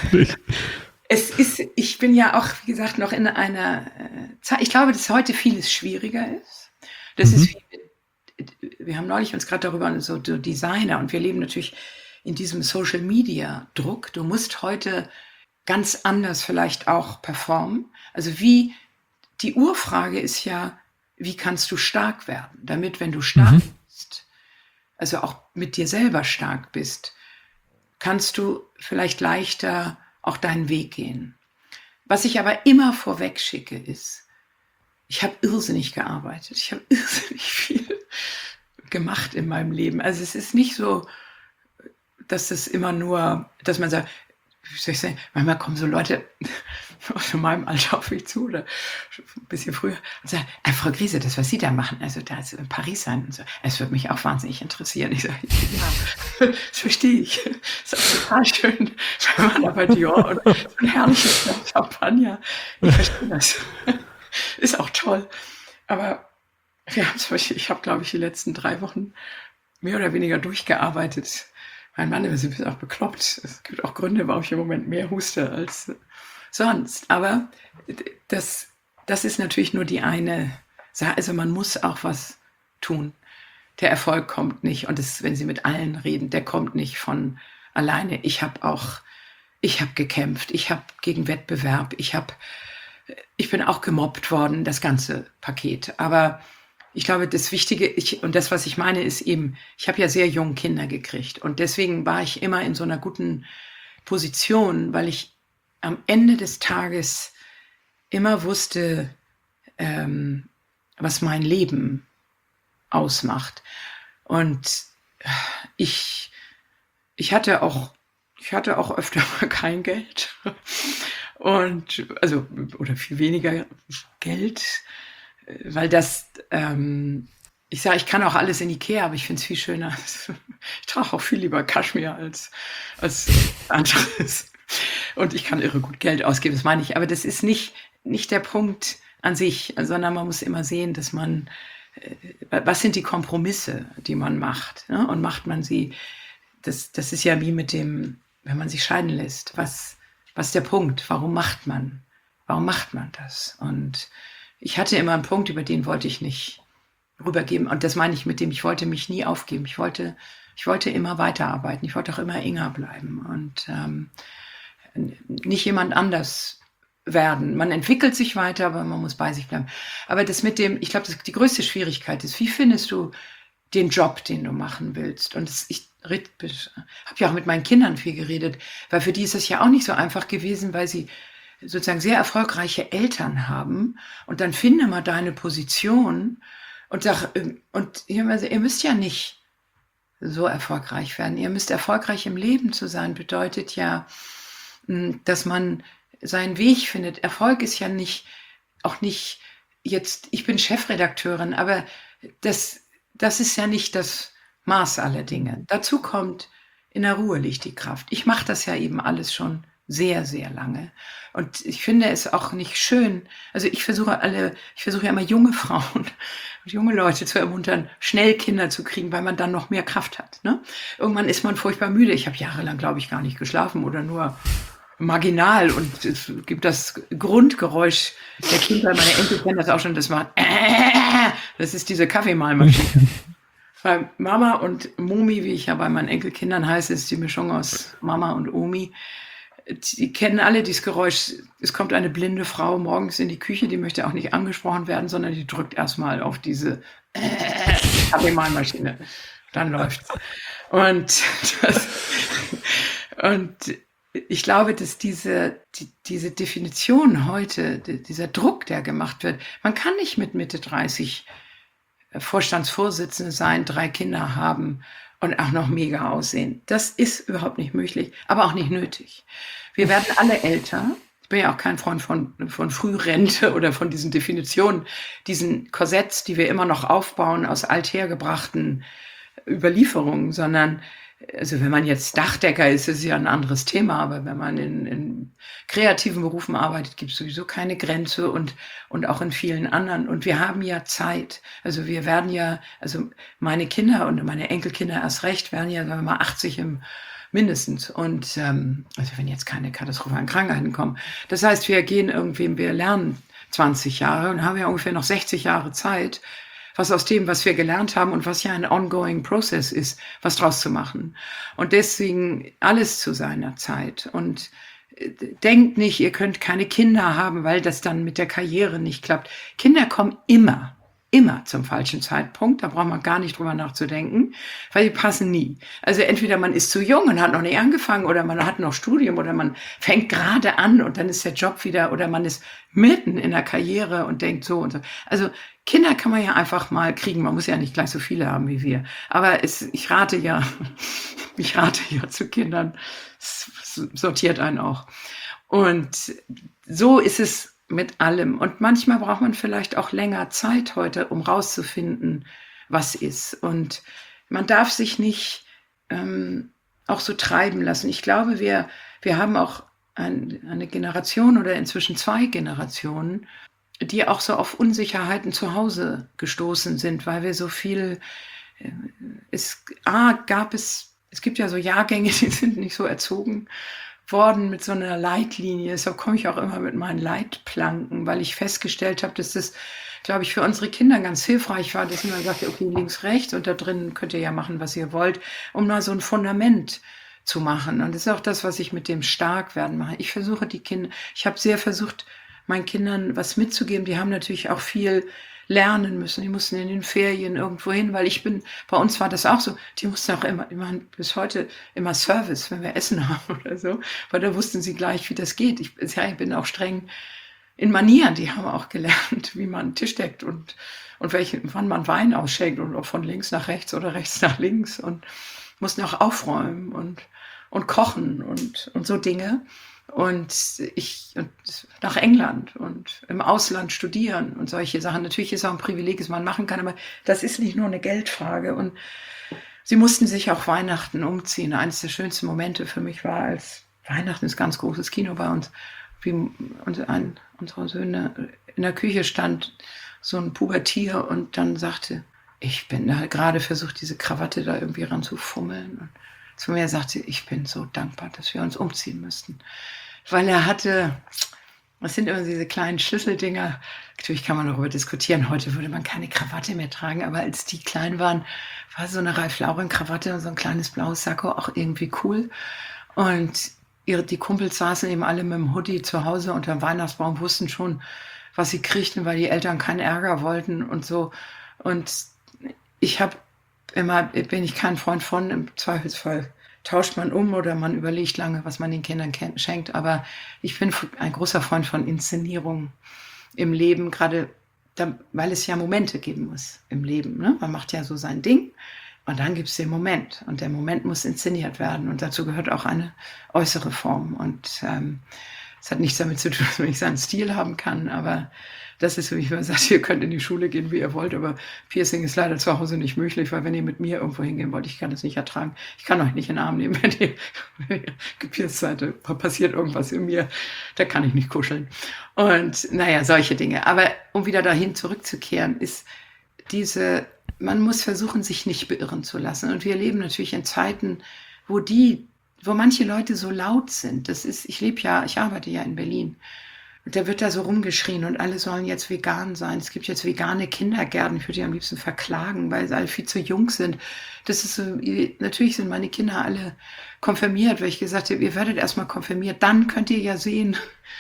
es ist, ich bin ja auch, wie gesagt, noch in einer äh, Zeit, ich glaube, dass heute vieles schwieriger ist. Das mhm. ist, wie, wir haben neulich uns gerade darüber, so, so Designer, und wir leben natürlich in diesem Social Media Druck. Du musst heute ganz anders vielleicht auch performen. Also wie, die Urfrage ist ja, wie kannst du stark werden? Damit, wenn du stark mhm. bist, also auch mit dir selber stark bist, kannst du vielleicht leichter auch deinen Weg gehen. Was ich aber immer vorweg schicke ist, ich habe irrsinnig gearbeitet. Ich habe irrsinnig viel gemacht in meinem Leben. Also es ist nicht so, dass es immer nur, dass man sagt, wie soll ich sagen, manchmal kommen so Leute, aus meinem Alter auf mich zu oder ein bisschen früher und sagt, äh, Frau Griese, das, was Sie da machen, also da ist in Paris sein und so, es würde mich auch wahnsinnig interessieren. Ich sage, ja, das verstehe ich. Das ist auch total schön, wenn man da bei Dior und so ein herrliches Glas Champagner, ich verstehe das. Ist auch toll. Aber wir haben zum Beispiel, ich habe, glaube ich, die letzten drei Wochen mehr oder weniger durchgearbeitet. Mein Mann ist ein bisschen auch bekloppt. Es gibt auch Gründe, warum ich im Moment mehr huste als sonst. Aber das, das ist natürlich nur die eine Sache. Also man muss auch was tun. Der Erfolg kommt nicht. Und das, wenn Sie mit allen reden, der kommt nicht von alleine. Ich habe auch, ich habe gekämpft. Ich habe gegen Wettbewerb. Ich habe, ich bin auch gemobbt worden, das ganze Paket. Aber ich glaube, das Wichtige, ich, und das, was ich meine, ist eben, ich habe ja sehr jung Kinder gekriegt. Und deswegen war ich immer in so einer guten Position, weil ich am Ende des Tages immer wusste, ähm, was mein Leben ausmacht. Und ich, ich hatte auch, ich hatte auch öfter mal kein Geld. Und, also, oder viel weniger Geld. Weil das, ähm, ich sage, ich kann auch alles in Ikea, aber ich finde es viel schöner. Ich trage auch viel lieber Kaschmir als, als anderes. Und ich kann irre gut Geld ausgeben, das meine ich. Aber das ist nicht, nicht der Punkt an sich, sondern man muss immer sehen, dass man, äh, was sind die Kompromisse, die man macht? Ne? Und macht man sie, das, das ist ja wie mit dem, wenn man sich scheiden lässt. Was, was ist der Punkt? Warum macht man? Warum macht man das? Und ich hatte immer einen Punkt, über den wollte ich nicht rübergeben. Und das meine ich mit dem, ich wollte mich nie aufgeben. Ich wollte, ich wollte immer weiterarbeiten. Ich wollte auch immer Inga bleiben und ähm, nicht jemand anders werden. Man entwickelt sich weiter, aber man muss bei sich bleiben. Aber das mit dem, ich glaube, das, die größte Schwierigkeit ist, wie findest du den Job, den du machen willst? Und das, ich habe ja auch mit meinen Kindern viel geredet, weil für die ist es ja auch nicht so einfach gewesen, weil sie sozusagen sehr erfolgreiche Eltern haben und dann finde mal deine Position und sag, und ihr müsst ja nicht so erfolgreich werden. Ihr müsst erfolgreich im Leben zu sein, bedeutet ja, dass man seinen Weg findet. Erfolg ist ja nicht, auch nicht jetzt, ich bin Chefredakteurin, aber das, das ist ja nicht das Maß aller Dinge. Dazu kommt, in der Ruhe liegt die Kraft. Ich mache das ja eben alles schon sehr, sehr lange. Und ich finde es auch nicht schön. Also ich versuche alle, ich versuche ja immer junge Frauen und junge Leute zu ermuntern, schnell Kinder zu kriegen, weil man dann noch mehr Kraft hat. Ne? Irgendwann ist man furchtbar müde. Ich habe jahrelang, glaube ich, gar nicht geschlafen oder nur marginal. Und es gibt das Grundgeräusch der Kinder. Meine Enkel kennen das auch schon. Das war, das ist diese Kaffeemahlmaschine. Weil Mama und Momi, wie ich ja bei meinen Enkelkindern heiße, ist die Mischung aus Mama und Omi. Die kennen alle dieses Geräusch. Es kommt eine blinde Frau morgens in die Küche, die möchte auch nicht angesprochen werden, sondern die drückt erstmal auf diese Kaffeemahlmaschine. Dann läuft's. Und, das, und ich glaube, dass diese, die, diese Definition heute, die, dieser Druck, der gemacht wird, man kann nicht mit Mitte dreißig Vorstandsvorsitzende sein, drei Kinder haben und auch noch mega aussehen. Das ist überhaupt nicht möglich, aber auch nicht nötig. Wir werden alle älter. Ich bin ja auch kein Freund von, von Frührente oder von diesen Definitionen, diesen Korsetts, die wir immer noch aufbauen aus althergebrachten Überlieferungen, sondern, also wenn man jetzt Dachdecker ist, ist es ja ein anderes Thema, aber wenn man in, in kreativen Berufen arbeitet, gibt es sowieso keine Grenze und, und auch in vielen anderen. Und wir haben ja Zeit. Also wir werden ja, also meine Kinder und meine Enkelkinder erst recht, werden ja, sagen wir mal, achtzig im mindestens. Und ähm, also wenn jetzt keine katastrophalen Krankheiten kommen. Das heißt, wir gehen irgendwie, wir lernen zwanzig Jahre und haben ja ungefähr noch sechzig Jahre Zeit, was aus dem, was wir gelernt haben und was ja ein ongoing Process ist, was draus zu machen. Und deswegen alles zu seiner Zeit. Und denkt nicht, ihr könnt keine Kinder haben, weil das dann mit der Karriere nicht klappt. Kinder kommen immer, immer zum falschen Zeitpunkt. Da braucht man gar nicht drüber nachzudenken, weil die passen nie. Also entweder man ist zu jung und hat noch nicht angefangen oder man hat noch Studium oder man fängt gerade an und dann ist der Job wieder oder man ist mitten in der Karriere und denkt so und so. Also Kinder kann man ja einfach mal kriegen. Man muss ja nicht gleich so viele haben wie wir. Aber es, ich rate ja, ich rate ja zu Kindern. Es sortiert einen auch. Und so ist es mit allem. Und manchmal braucht man vielleicht auch länger Zeit heute, um rauszufinden, was ist. Und man darf sich nicht ähm, auch so treiben lassen. Ich glaube, wir, wir haben auch ein, eine Generation oder inzwischen zwei Generationen, die auch so auf Unsicherheiten zu Hause gestoßen sind, weil wir so viel, äh, es ah, gab es, es gibt ja so Jahrgänge, die sind nicht so erzogen worden mit so einer Leitlinie. Deshalb komme ich auch immer mit meinen Leitplanken, weil ich festgestellt habe, dass das, glaube ich, für unsere Kinder ganz hilfreich war, dass man sagt, okay, links, rechts und da drin könnt ihr ja machen, was ihr wollt, um mal so ein Fundament zu machen. Und das ist auch das, was ich mit dem Starkwerden mache. Ich versuche die Kinder, ich habe sehr versucht, meinen Kindern was mitzugeben. Die haben natürlich auch viel lernen müssen. Die mussten in den Ferien irgendwo hin, weil ich bin, bei uns war das auch so, die mussten auch immer, die machen bis heute immer Service, wenn wir Essen haben oder so, weil da wussten sie gleich, wie das geht. Ich, ja, ich bin auch streng in Manieren, die haben auch gelernt, wie man einen Tisch deckt und, und welchen, wann man Wein ausschenkt und ob von links nach rechts oder rechts nach links und mussten auch aufräumen und, und kochen und, und so Dinge. Und ich und nach England und im Ausland studieren und solche Sachen. Natürlich ist auch ein Privileg, was man machen kann, aber das ist nicht nur eine Geldfrage. Und sie mussten sich auch Weihnachten umziehen. Eines der schönsten Momente für mich war, als Weihnachten ist ganz großes Kino bei uns, wie ein unserer Söhne in der Küche stand, so ein Pubertier und dann sagte, ich bin da gerade versucht, diese Krawatte da irgendwie ranzufummeln. Und zu mir sagte, ich bin so dankbar, dass wir uns umziehen müssten. Weil er hatte, das sind immer diese kleinen Schlüsseldinger, natürlich kann man darüber diskutieren, heute würde man keine Krawatte mehr tragen, aber als die klein waren, war so eine Ralph Lauren Krawatte und so ein kleines blaues Sakko auch irgendwie cool. Und ihre, die Kumpels saßen eben alle mit dem Hoodie zu Hause unter dem Weihnachtsbaum, wussten schon, was sie kriegten, weil die Eltern keinen Ärger wollten und so. Und ich habe immer, bin ich kein Freund von, im Zweifelsfall tauscht man um oder man überlegt lange, was man den Kindern schenkt. Aber ich bin ein großer Freund von Inszenierung im Leben, gerade da, weil es ja Momente geben muss im Leben. Ne? Man macht ja so sein Ding und dann gibt es den Moment. Und der Moment muss inszeniert werden. Und dazu gehört auch eine äußere Form. Und ähm, es hat nichts damit zu tun, dass man nicht seinen Stil haben kann, aber das ist, wie ich immer sage, ihr könnt in die Schule gehen, wie ihr wollt, aber Piercing ist leider zu Hause nicht möglich, weil wenn ihr mit mir irgendwo hingehen wollt, ich kann das nicht ertragen. Ich kann euch nicht in den Arm nehmen, wenn ihr gepierst seid, da passiert irgendwas in mir, da kann ich nicht kuscheln. Und naja, solche Dinge. Aber um wieder dahin zurückzukehren, ist diese, man muss versuchen, sich nicht beirren zu lassen. Und wir leben natürlich in Zeiten, wo die, wo manche Leute so laut sind. Das ist, ich lebe ja, ich arbeite ja in Berlin. Und da wird da so rumgeschrien und alle sollen jetzt vegan sein. Es gibt jetzt vegane Kindergärten, ich würde die am liebsten verklagen, weil sie alle viel zu jung sind. Das ist so, natürlich sind meine Kinder alle konfirmiert, weil ich gesagt habe, ihr werdet erstmal konfirmiert, dann könnt ihr ja sehen,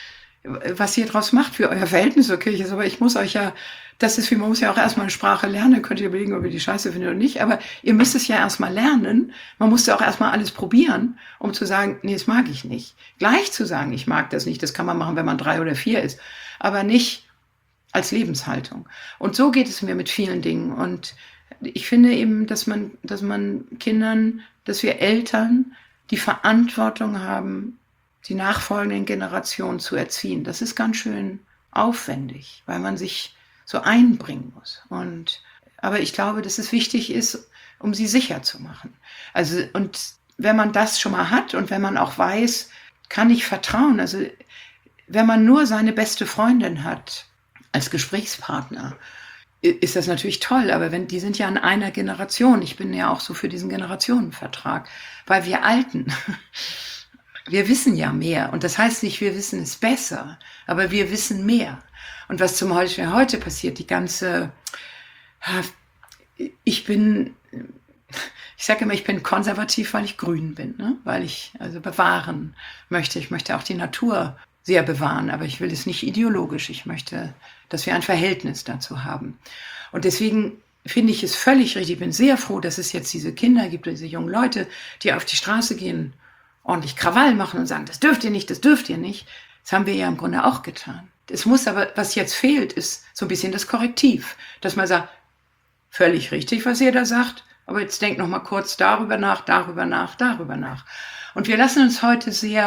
was ihr draus macht für euer Verhältnis zur Kirche. Aber ich muss euch ja, das ist wie, man muss ja auch erstmal eine Sprache lernen, könnt ihr überlegen, ob ihr die scheiße findet oder nicht, aber ihr müsst es ja erstmal lernen. Man muss ja auch erstmal alles probieren, um zu sagen, nee, das mag ich nicht. Gleich zu sagen, ich mag das nicht, das kann man machen, wenn man drei oder vier ist, aber nicht als Lebenshaltung. Und so geht es mir mit vielen Dingen. Und ich finde eben, dass man, dass man Kindern, dass wir Eltern die Verantwortung haben, die nachfolgenden Generationen zu erziehen. Das ist ganz schön aufwendig, weil man sich so einbringen muss. Und, aber ich glaube, dass es wichtig ist, um sie sicher zu machen. Also, und wenn man das schon mal hat und wenn man auch weiß, kann ich vertrauen, also wenn man nur seine beste Freundin hat als Gesprächspartner, ist das natürlich toll, aber wenn, die sind ja in einer Generation. Ich bin ja auch so für diesen Generationenvertrag, weil wir Alten, wir wissen ja mehr. Und das heißt nicht, wir wissen es besser, aber wir wissen mehr. Und was zum Beispiel heute passiert, die ganze, ich bin, ich sage immer, ich bin konservativ, weil ich grün bin, ne? Weil ich also bewahren möchte. Ich möchte auch die Natur sehr bewahren, aber ich will es nicht ideologisch. Ich möchte, dass wir ein Verhältnis dazu haben. Und deswegen finde ich es völlig richtig. Ich bin sehr froh, dass es jetzt diese Kinder gibt, diese jungen Leute, die auf die Straße gehen, ordentlich Krawall machen und sagen, das dürft ihr nicht, das dürft ihr nicht. Das haben wir ja im Grunde auch getan. Es muss aber, was jetzt fehlt, ist so ein bisschen das Korrektiv, dass man sagt, völlig richtig, was ihr da sagt, aber jetzt denkt noch mal kurz darüber nach, darüber nach, darüber nach. Und wir lassen uns heute sehr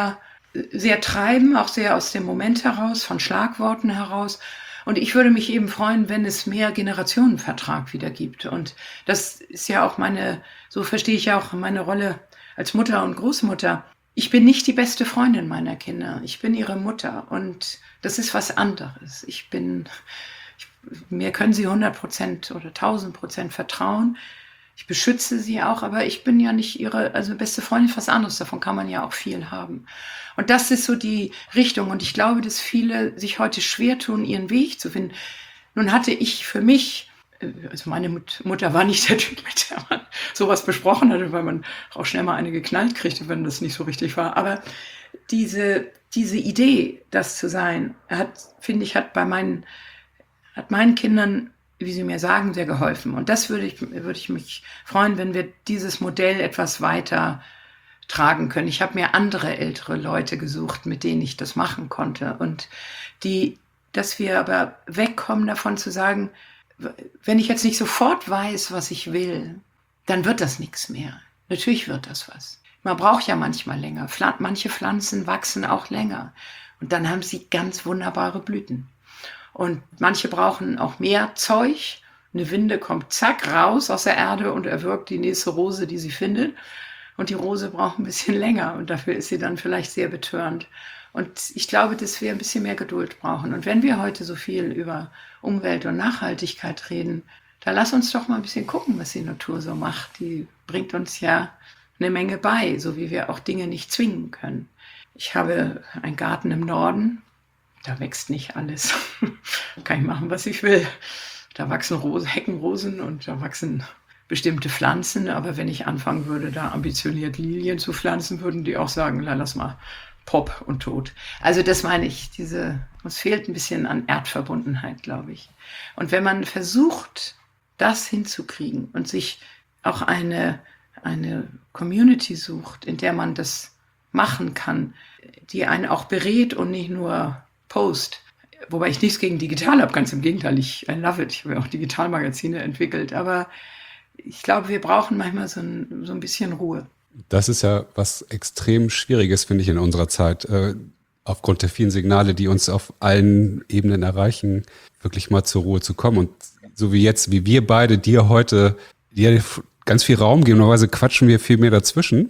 sehr treiben, auch sehr aus dem Moment heraus, von Schlagworten heraus. Und ich würde mich eben freuen, wenn es mehr Generationenvertrag wieder gibt. Und das ist ja auch meine, so verstehe ich ja auch meine Rolle als Mutter und Großmutter. Ich bin nicht die beste Freundin meiner Kinder. Ich bin ihre Mutter. Und das ist was anderes. Ich bin, ich, mir können sie hundert Prozent oder tausend Prozent vertrauen. Ich beschütze sie auch, aber ich bin ja nicht ihre, also beste Freundin ist was anderes. Davon kann man ja auch viel haben. Und das ist so die Richtung. Und ich glaube, dass viele sich heute schwer tun, ihren Weg zu finden. Nun hatte ich für mich, also meine Mutter war nicht der Typ, mit der man sowas besprochen hatte, weil man auch schnell mal eine geknallt kriegte, wenn das nicht so richtig war. Aber diese, diese Idee, das zu sein, hat, finde ich, hat bei meinen, hat meinen Kindern, wie sie mir sagen, sehr geholfen. Und das würde ich, würde ich mich freuen, wenn wir dieses Modell etwas weiter tragen können. Ich habe mir andere ältere Leute gesucht, mit denen ich das machen konnte. Und die, dass wir aber wegkommen davon zu sagen, wenn ich jetzt nicht sofort weiß, was ich will, dann wird das nichts mehr. Natürlich wird das was. Man braucht ja manchmal länger. Manche Pflanzen wachsen auch länger. Und dann haben sie ganz wunderbare Blüten. Und manche brauchen auch mehr Zeug. Eine Winde kommt zack raus aus der Erde und erwirkt die nächste Rose, die sie findet. Und die Rose braucht ein bisschen länger und dafür ist sie dann vielleicht sehr betörend. Und ich glaube, dass wir ein bisschen mehr Geduld brauchen. Und wenn wir heute so viel über Umwelt und Nachhaltigkeit reden, dann lass uns doch mal ein bisschen gucken, was die Natur so macht. Die bringt uns ja eine Menge bei, so wie wir auch Dinge nicht zwingen können. Ich habe einen Garten im Norden. Da wächst nicht alles. Da kann ich machen, was ich will. Da wachsen Rosen, Heckenrosen und da wachsen bestimmte Pflanzen. Aber wenn ich anfangen würde, da ambitioniert Lilien zu pflanzen, würden die auch sagen, lass mal Pop und tot. Also das meine ich. Diese, es fehlt ein bisschen an Erdverbundenheit, glaube ich. Und wenn man versucht, das hinzukriegen und sich auch eine, eine Community sucht, in der man das machen kann, die einen auch berät und nicht nur Post, wobei ich nichts gegen digital habe, ganz im Gegenteil, ich I love it, ich habe ja auch Digitalmagazine entwickelt, aber ich glaube, wir brauchen manchmal so ein, so ein bisschen Ruhe.
Das ist ja was extrem Schwieriges, finde ich, in unserer Zeit, äh, aufgrund der vielen Signale, die uns auf allen Ebenen erreichen, wirklich mal zur Ruhe zu kommen. Und so wie jetzt, wie wir beide dir heute dir ganz viel Raum geben, normalerweise quatschen wir viel mehr dazwischen,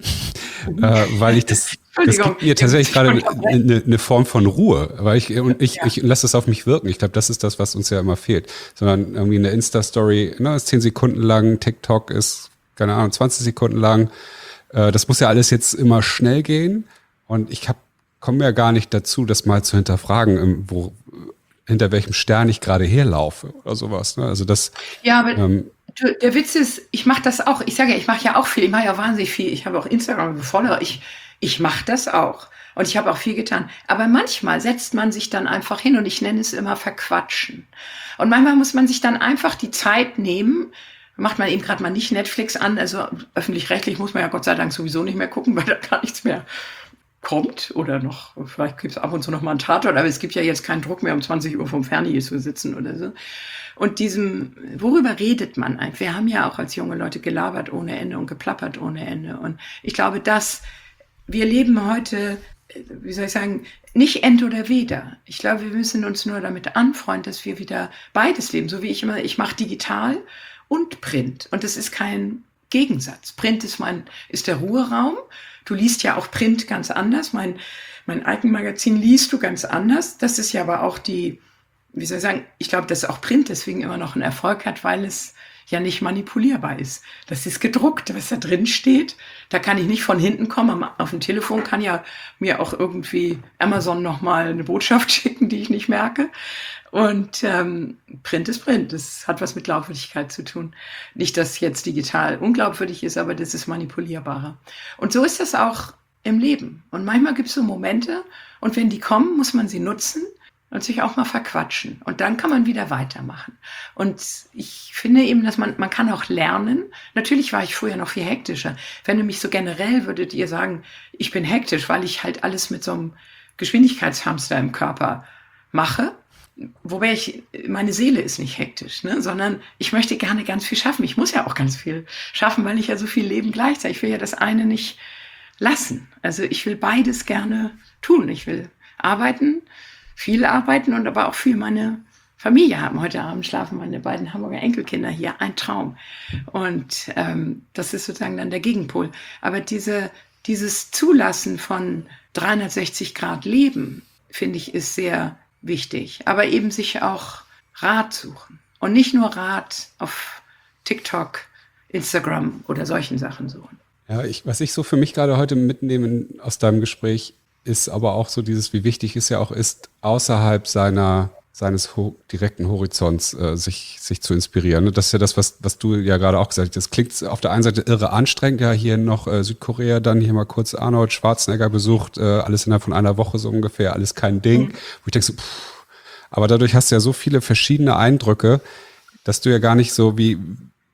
äh, weil ich das Das gibt mir tatsächlich gerade eine, eine Form von Ruhe, weil ich und ich, ja. ich lasse das auf mich wirken. Ich glaube, das ist das, was uns ja immer fehlt. Sondern irgendwie eine Insta-Story, ne, ist zehn Sekunden lang, TikTok ist, keine Ahnung, zwanzig Sekunden lang. Äh, das muss ja alles jetzt immer schnell gehen. Und ich komme ja gar nicht dazu, das mal zu hinterfragen, wo, hinter welchem Stern ich gerade herlaufe oder sowas. Ne? Also das.
Ja, aber ähm, du, der Witz ist, ich mache das auch. Ich sage ja, ich mache ja auch viel. Ich mache ja wahnsinnig viel. Ich habe auch Instagram Follower. Ich Ich mache das auch und ich habe auch viel getan. Aber manchmal setzt man sich dann einfach hin und ich nenne es immer verquatschen. Und manchmal muss man sich dann einfach die Zeit nehmen, macht man eben gerade mal nicht Netflix an, also öffentlich-rechtlich muss man ja Gott sei Dank sowieso nicht mehr gucken, weil da gar nichts mehr kommt oder noch, vielleicht gibt es ab und zu noch mal einen Tatort, aber es gibt ja jetzt keinen Druck mehr, um zwanzig Uhr vom Fernseher zu sitzen oder so. Und diesem, worüber redet man eigentlich? Wir haben ja auch als junge Leute gelabert ohne Ende und geplappert ohne Ende. Und ich glaube, dass wir leben heute, wie soll ich sagen, nicht ent oder weder. Ich glaube, wir müssen uns nur damit anfreunden, dass wir wieder beides leben. So wie ich immer, ich mache digital und Print. Und das ist kein Gegensatz. Print ist mein, ist der Ruheraum. Du liest ja auch Print ganz anders. Mein, mein Alpenmagazin liest du ganz anders. Das ist ja aber auch die, wie soll ich sagen, ich glaube, dass auch Print deswegen immer noch einen Erfolg hat, weil es ja nicht manipulierbar ist. Das ist gedruckt, was da drin steht. Da kann ich nicht von hinten kommen. Auf dem Telefon kann ja mir auch irgendwie Amazon nochmal eine Botschaft schicken, die ich nicht merke. Und ähm, Print ist Print. Das hat was mit Glaubwürdigkeit zu tun. Nicht, dass jetzt digital unglaubwürdig ist, aber das ist manipulierbarer. Und so ist das auch im Leben. Und manchmal gibt es so Momente, und wenn die kommen, muss man sie nutzen und sich auch mal verquatschen. Und dann kann man wieder weitermachen. Und ich finde eben, dass man, man kann auch lernen. Natürlich war ich früher noch viel hektischer. Wenn du mich so generell würdet ihr sagen, ich bin hektisch, weil ich halt alles mit so einem Geschwindigkeitshamster im Körper mache. Wobei ich, meine Seele ist nicht hektisch, ne? Sondern ich möchte gerne ganz viel schaffen. Ich muss ja auch ganz viel schaffen, weil ich ja so viel leben gleichzeitig. Ich will ja das eine nicht lassen. Also ich will beides gerne tun. Ich will arbeiten, viel arbeiten und aber auch viel meine Familie haben. Heute Abend schlafen meine beiden Hamburger Enkelkinder hier. Ein Traum. Und ähm, das ist sozusagen dann der Gegenpol. Aber diese, dieses Zulassen von dreihundertsechzig Grad Leben, finde ich, ist sehr wichtig. Aber eben sich auch Rat suchen. Und nicht nur Rat auf TikTok, Instagram oder solchen Sachen suchen.
Ja, ich, was ich so für mich gerade heute mitnehme aus deinem Gespräch, ist aber auch so dieses, wie wichtig es ja auch ist, außerhalb seiner seines ho- direkten Horizonts äh, sich sich zu inspirieren. Das ist ja das, was was du ja gerade auch gesagt hast. Das klingt auf der einen Seite irre anstrengend, ja, hier noch äh, Südkorea, dann hier mal kurz Arnold Schwarzenegger besucht, äh, alles innerhalb von einer Woche so ungefähr, alles kein Ding. Mhm. Wo ich denke so, pff, aber dadurch hast du ja so viele verschiedene Eindrücke, dass du ja gar nicht so wie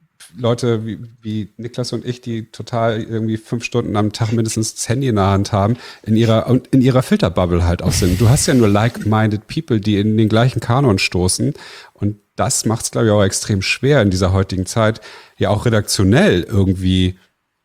Leute wie, wie Niklas und ich, die total irgendwie fünf Stunden am Tag mindestens das Handy in der Hand haben, in ihrer, in ihrer Filterbubble halt auch sind. Du hast ja nur like-minded people, die in den gleichen Kanon stoßen. Und das macht es, glaube ich, auch extrem schwer in dieser heutigen Zeit, ja auch redaktionell irgendwie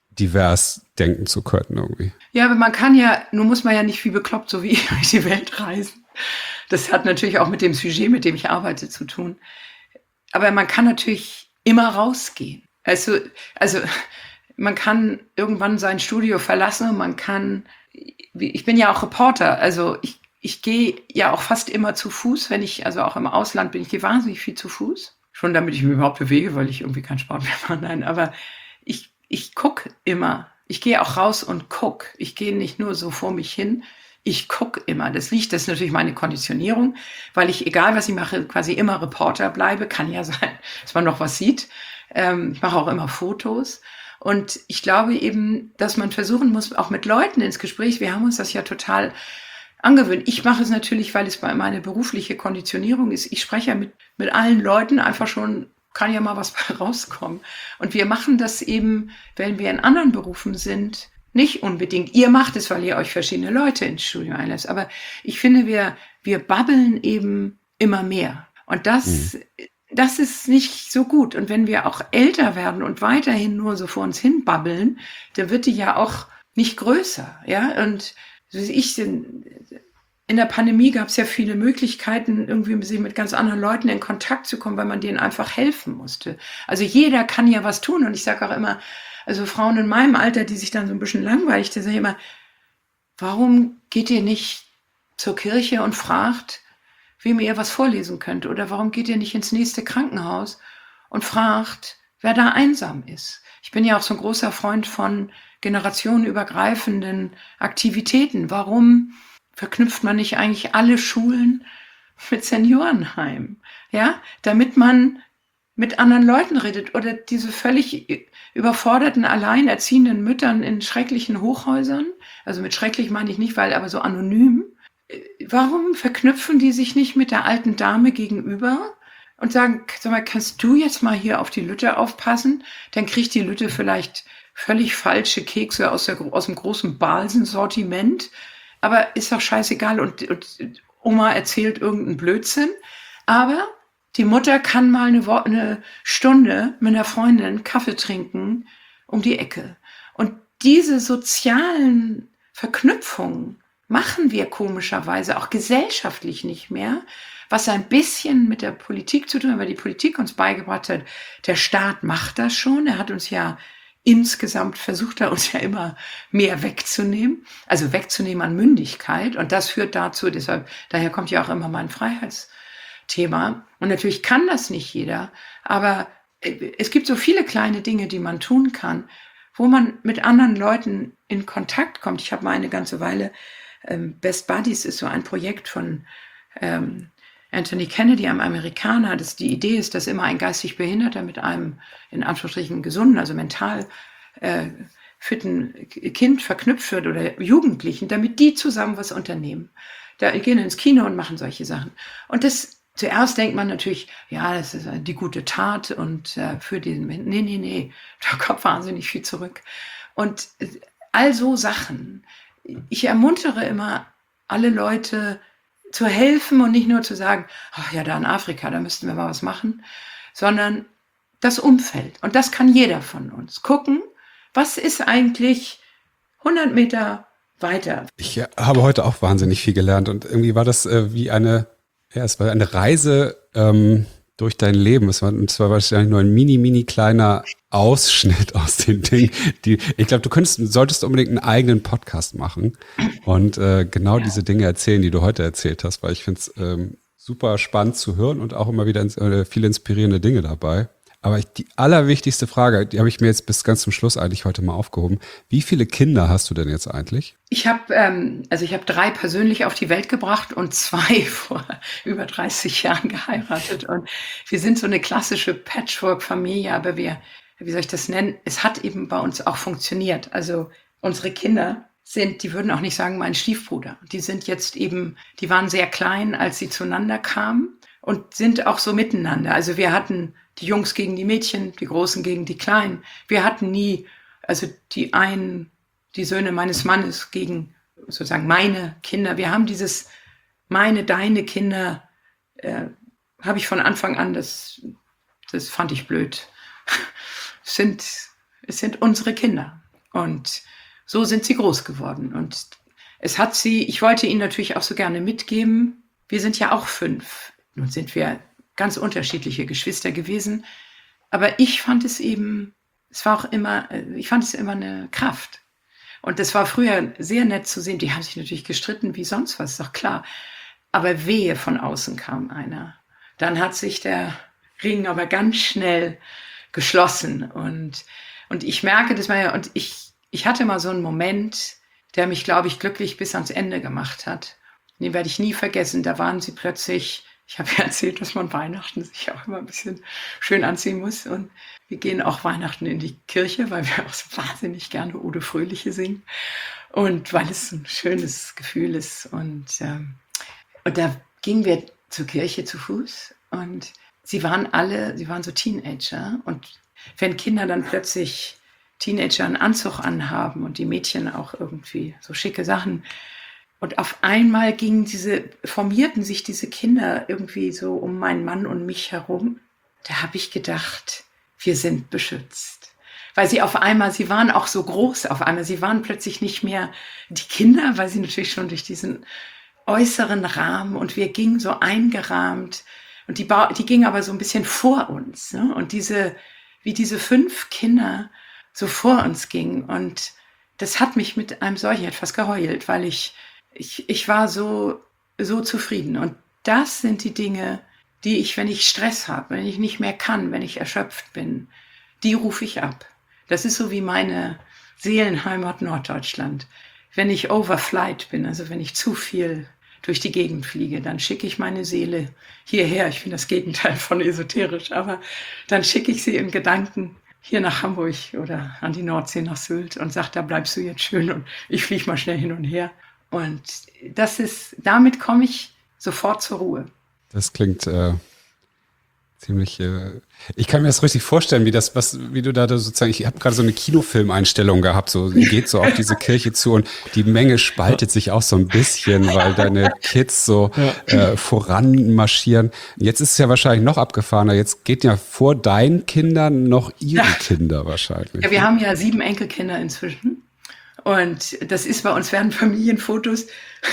divers denken zu können irgendwie.
Ja, aber man kann ja, nun muss man ja nicht wie bekloppt, so wie ich, durch die Welt reisen. Das hat natürlich auch mit dem Sujet, mit dem ich arbeite, zu tun. Aber man kann natürlich immer rausgehen. Also, also man kann irgendwann sein Studio verlassen und man kann, ich bin ja auch Reporter, also ich, ich gehe ja auch fast immer zu Fuß, wenn ich, also auch im Ausland bin, ich gehe wahnsinnig viel zu Fuß. Schon damit ich mich überhaupt bewege, weil ich irgendwie keinen Sport mehr mache. Nein, aber ich, ich gucke immer. Ich gehe auch raus und gucke. Ich gehe nicht nur so vor mich hin. Ich gucke immer. Das liegt, das ist natürlich meine Konditionierung, weil ich, egal was ich mache, quasi immer Reporter bleibe. Kann ja sein, dass man noch was sieht. Ähm, ich mache auch immer Fotos. Und ich glaube eben, dass man versuchen muss, auch mit Leuten ins Gespräch, wir haben uns das ja total angewöhnt. Ich mache es natürlich, weil es meine berufliche Konditionierung ist. Ich spreche ja mit, mit allen Leuten einfach schon, kann ja mal was bei rauskommen. Und wir machen das eben, wenn wir in anderen Berufen sind, nicht unbedingt. Ihr macht es, weil ihr euch verschiedene Leute ins Studio einlässt. Aber ich finde, wir, wir babbeln eben immer mehr. Und das, mhm. das ist nicht so gut. Und wenn wir auch älter werden und weiterhin nur so vor uns hin babbeln, dann wird die ja auch nicht größer. Ja, und ich, in der Pandemie gab es ja viele Möglichkeiten, irgendwie mit ganz anderen Leuten in Kontakt zu kommen, weil man denen einfach helfen musste. Also jeder kann ja was tun. Und ich sage auch immer, also Frauen in meinem Alter, die sich dann so ein bisschen langweilig, die sagen immer, warum geht ihr nicht zur Kirche und fragt, wem ihr was vorlesen könnt? Oder warum geht ihr nicht ins nächste Krankenhaus und fragt, wer da einsam ist? Ich bin ja auch so ein großer Freund von generationenübergreifenden Aktivitäten. Warum verknüpft man nicht eigentlich alle Schulen mit Seniorenheimen? Ja, damit man mit anderen Leuten redet oder diese völlig überforderten, alleinerziehenden Müttern in schrecklichen Hochhäusern, also mit schrecklich meine ich nicht, weil aber so anonym, warum verknüpfen die sich nicht mit der alten Dame gegenüber und sagen, sag mal, kannst du jetzt mal hier auf die Lütte aufpassen? Dann kriegt die Lütte vielleicht völlig falsche Kekse aus, der, aus dem großen Balsen-Sortiment, aber ist doch scheißegal und, und Oma erzählt irgendeinen Blödsinn, aber die Mutter kann mal eine, Wo- eine Stunde mit einer Freundin Kaffee trinken um die Ecke. Und diese sozialen Verknüpfungen machen wir komischerweise auch gesellschaftlich nicht mehr, was ein bisschen mit der Politik zu tun hat, weil die Politik uns beigebracht hat, der Staat macht das schon. Er hat uns ja insgesamt versucht, er uns ja immer mehr wegzunehmen, also wegzunehmen an Mündigkeit. Und das führt dazu, deshalb, daher kommt ja auch immer mein Freiheits Thema. Und natürlich kann das nicht jeder, aber es gibt so viele kleine Dinge, die man tun kann, wo man mit anderen Leuten in Kontakt kommt. Ich habe mal eine ganze Weile, ähm, Best Buddies ist so ein Projekt von ähm, Anthony Kennedy, einem Amerikaner. Das, die Idee ist, dass immer ein geistig Behinderter mit einem, in Anführungsstrichen, gesunden, also mental äh, fitten Kind verknüpft wird oder Jugendlichen, damit die zusammen was unternehmen. Da gehen ins Kino und machen solche Sachen. Und das zuerst denkt man natürlich, ja, das ist die gute Tat und äh, für den Menschen. Nee, nee, nee, da kommt wahnsinnig viel zurück. Und äh, all so Sachen. Ich ermuntere immer alle Leute zu helfen und nicht nur zu sagen, ach ja, da in Afrika, da müssten wir mal was machen, sondern das Umfeld. Und das kann jeder von uns. Gucken, was ist eigentlich hundert Meter weiter.
Ich äh, habe heute auch wahnsinnig viel gelernt und irgendwie war das äh, wie eine, ja, es war eine Reise ähm, durch dein Leben. Es war, und zwar wahrscheinlich nur ein mini, mini kleiner Ausschnitt aus den Dingen, die, ich glaube, du könntest, solltest unbedingt einen eigenen Podcast machen und äh, genau ja. diese Dinge erzählen, die du heute erzählt hast, weil ich finde es ähm, super spannend zu hören und auch immer wieder ins, äh, viele inspirierende Dinge dabei. Aber ich, die allerwichtigste Frage, die habe ich mir jetzt bis ganz zum Schluss eigentlich heute mal aufgehoben. Wie viele Kinder hast du denn jetzt eigentlich?
Ich habe ähm, also ich habe drei persönlich auf die Welt gebracht und zwei vor über dreißig Jahren geheiratet. Und wir sind so eine klassische Patchwork-Familie, aber wir, wie soll ich das nennen? Es hat eben bei uns auch funktioniert. Also unsere Kinder sind, die würden auch nicht sagen, mein Stiefbruder. Die sind jetzt eben, die waren sehr klein, als sie zueinander kamen und sind auch so miteinander. Also wir hatten die Jungs gegen die Mädchen, die Großen gegen die Kleinen. Wir hatten nie, also die einen, die Söhne meines Mannes gegen sozusagen meine Kinder. Wir haben dieses meine, deine Kinder, äh, habe ich von Anfang an, das, das fand ich blöd. Es sind, es sind unsere Kinder. Und so sind sie groß geworden. Und es hat sie, ich wollte ihnen natürlich auch so gerne mitgeben, wir sind ja auch fünf. Nun sind wir ganz unterschiedliche Geschwister gewesen. Aber ich fand es eben, es war auch immer, ich fand es immer eine Kraft. Und das war früher sehr nett zu sehen. Die haben sich natürlich gestritten wie sonst was, ist doch klar. Aber wehe, von außen kam einer. Dann hat sich der Ring aber ganz schnell geschlossen. Und, und ich merke das mal, und ich, ich hatte mal so einen Moment, der mich, glaube ich, glücklich bis ans Ende gemacht hat. Den werde ich nie vergessen. Da waren sie plötzlich, ich habe ja erzählt, dass man Weihnachten sich auch immer ein bisschen schön anziehen muss. Und wir gehen auch Weihnachten in die Kirche, weil wir auch so wahnsinnig gerne Ode Fröhliche singen. Und weil es ein schönes Gefühl ist. Und, ähm, und da gingen wir zur Kirche zu Fuß. Und sie waren alle, sie waren so Teenager. Und wenn Kinder dann plötzlich Teenager einen Anzug anhaben und die Mädchen auch irgendwie so schicke Sachen. Und auf einmal gingen diese, formierten sich diese Kinder irgendwie so um meinen Mann und mich herum. Da habe ich gedacht, wir sind beschützt. Weil sie auf einmal, sie waren auch so groß auf einmal, sie waren plötzlich nicht mehr die Kinder, weil sie natürlich schon durch diesen äußeren Rahmen und wir gingen so eingerahmt und die, ba- die gingen aber so ein bisschen vor uns. Ne? Und diese, wie diese fünf Kinder so vor uns gingen und das hat mich mit einem solchen etwas geheult, weil ich Ich, ich war so, so zufrieden. Und das sind die Dinge, die ich, wenn ich Stress habe, wenn ich nicht mehr kann, wenn ich erschöpft bin, die rufe ich ab. Das ist so wie meine Seelenheimat Norddeutschland. Wenn ich overflight bin, also wenn ich zu viel durch die Gegend fliege, dann schicke ich meine Seele hierher. Ich bin das Gegenteil von esoterisch, aber dann schicke ich sie in Gedanken hier nach Hamburg oder an die Nordsee nach Sylt und sage, da bleibst du jetzt schön und ich fliege mal schnell hin und her. Und das ist, damit komme ich sofort zur Ruhe.
Das klingt äh, ziemlich, äh, ich kann mir das richtig vorstellen, wie das, was, wie du da sozusagen, ich habe gerade so eine Kinofilmeinstellung gehabt, so, ihr geht so auf diese Kirche zu und die Menge spaltet sich auch so ein bisschen, weil deine Kids so äh, voran marschieren. Jetzt ist es ja wahrscheinlich noch abgefahrener, jetzt geht ja vor deinen Kindern noch ihre ja. Kinder wahrscheinlich.
Ja, wir haben ja sieben Enkelkinder inzwischen. Und das ist bei uns, werden Familienfotos,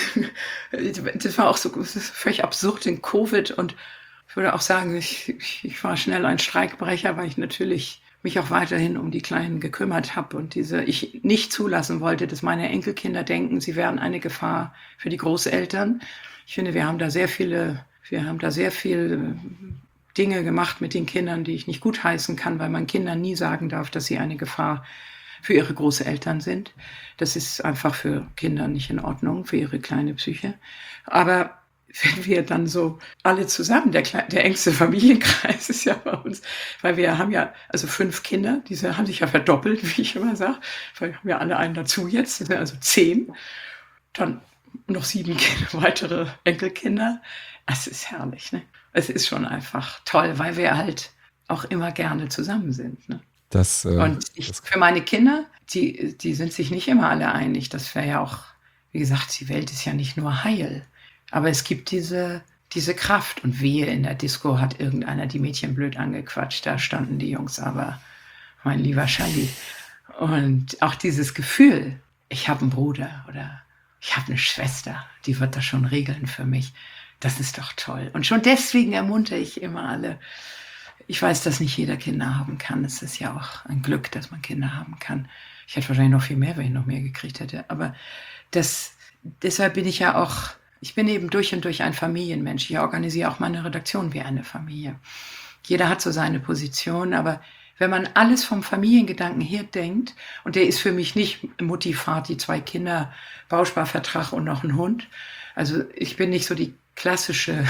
das war auch so das ist völlig absurd in Covid und ich würde auch sagen, ich, ich, ich war schnell ein Streikbrecher, weil ich natürlich mich auch weiterhin um die Kleinen gekümmert habe und diese ich nicht zulassen wollte, dass meine Enkelkinder denken, sie wären eine Gefahr für die Großeltern. Ich finde, wir haben da sehr viele, wir haben da sehr viel Dinge gemacht mit den Kindern, die ich nicht gutheißen kann, weil man Kindern nie sagen darf, dass sie eine Gefahr für ihre Großeltern sind. Das ist einfach für Kinder nicht in Ordnung, für ihre kleine Psyche. Aber wenn wir dann so alle zusammen, der, der engste Familienkreis ist ja bei uns, weil wir haben ja also fünf Kinder, diese haben sich ja verdoppelt, wie ich immer sage, weil wir haben ja alle einen dazu jetzt, das sind also zehn. Dann noch sieben Kinder, weitere Enkelkinder. Es ist herrlich, ne? Es ist schon einfach toll, weil wir halt auch immer gerne zusammen sind, ne?
Das, äh,
und ich,
das
für meine Kinder, die, die sind sich nicht immer alle einig. Das wäre ja auch, wie gesagt, die Welt ist ja nicht nur heil. Aber es gibt diese, diese Kraft. Und wehe, in der Disco hat irgendeiner die Mädchen blöd angequatscht. Da standen die Jungs aber, mein lieber Schalli. Und auch dieses Gefühl, ich habe einen Bruder oder ich habe eine Schwester, die wird das schon regeln für mich. Das ist doch toll. Und schon deswegen ermuntere ich immer alle. Ich weiß, dass nicht jeder Kinder haben kann. Es ist ja auch ein Glück, dass man Kinder haben kann. Ich hätte wahrscheinlich noch viel mehr, wenn ich noch mehr gekriegt hätte. Aber das, deshalb bin ich ja auch, ich bin eben durch und durch ein Familienmensch. Ich organisiere auch meine Redaktion wie eine Familie. Jeder hat so seine Position, aber wenn man alles vom Familiengedanken her denkt, und der ist für mich nicht Mutti, Vati, zwei Kinder, Bausparvertrag und noch ein Hund. Also ich bin nicht so die klassische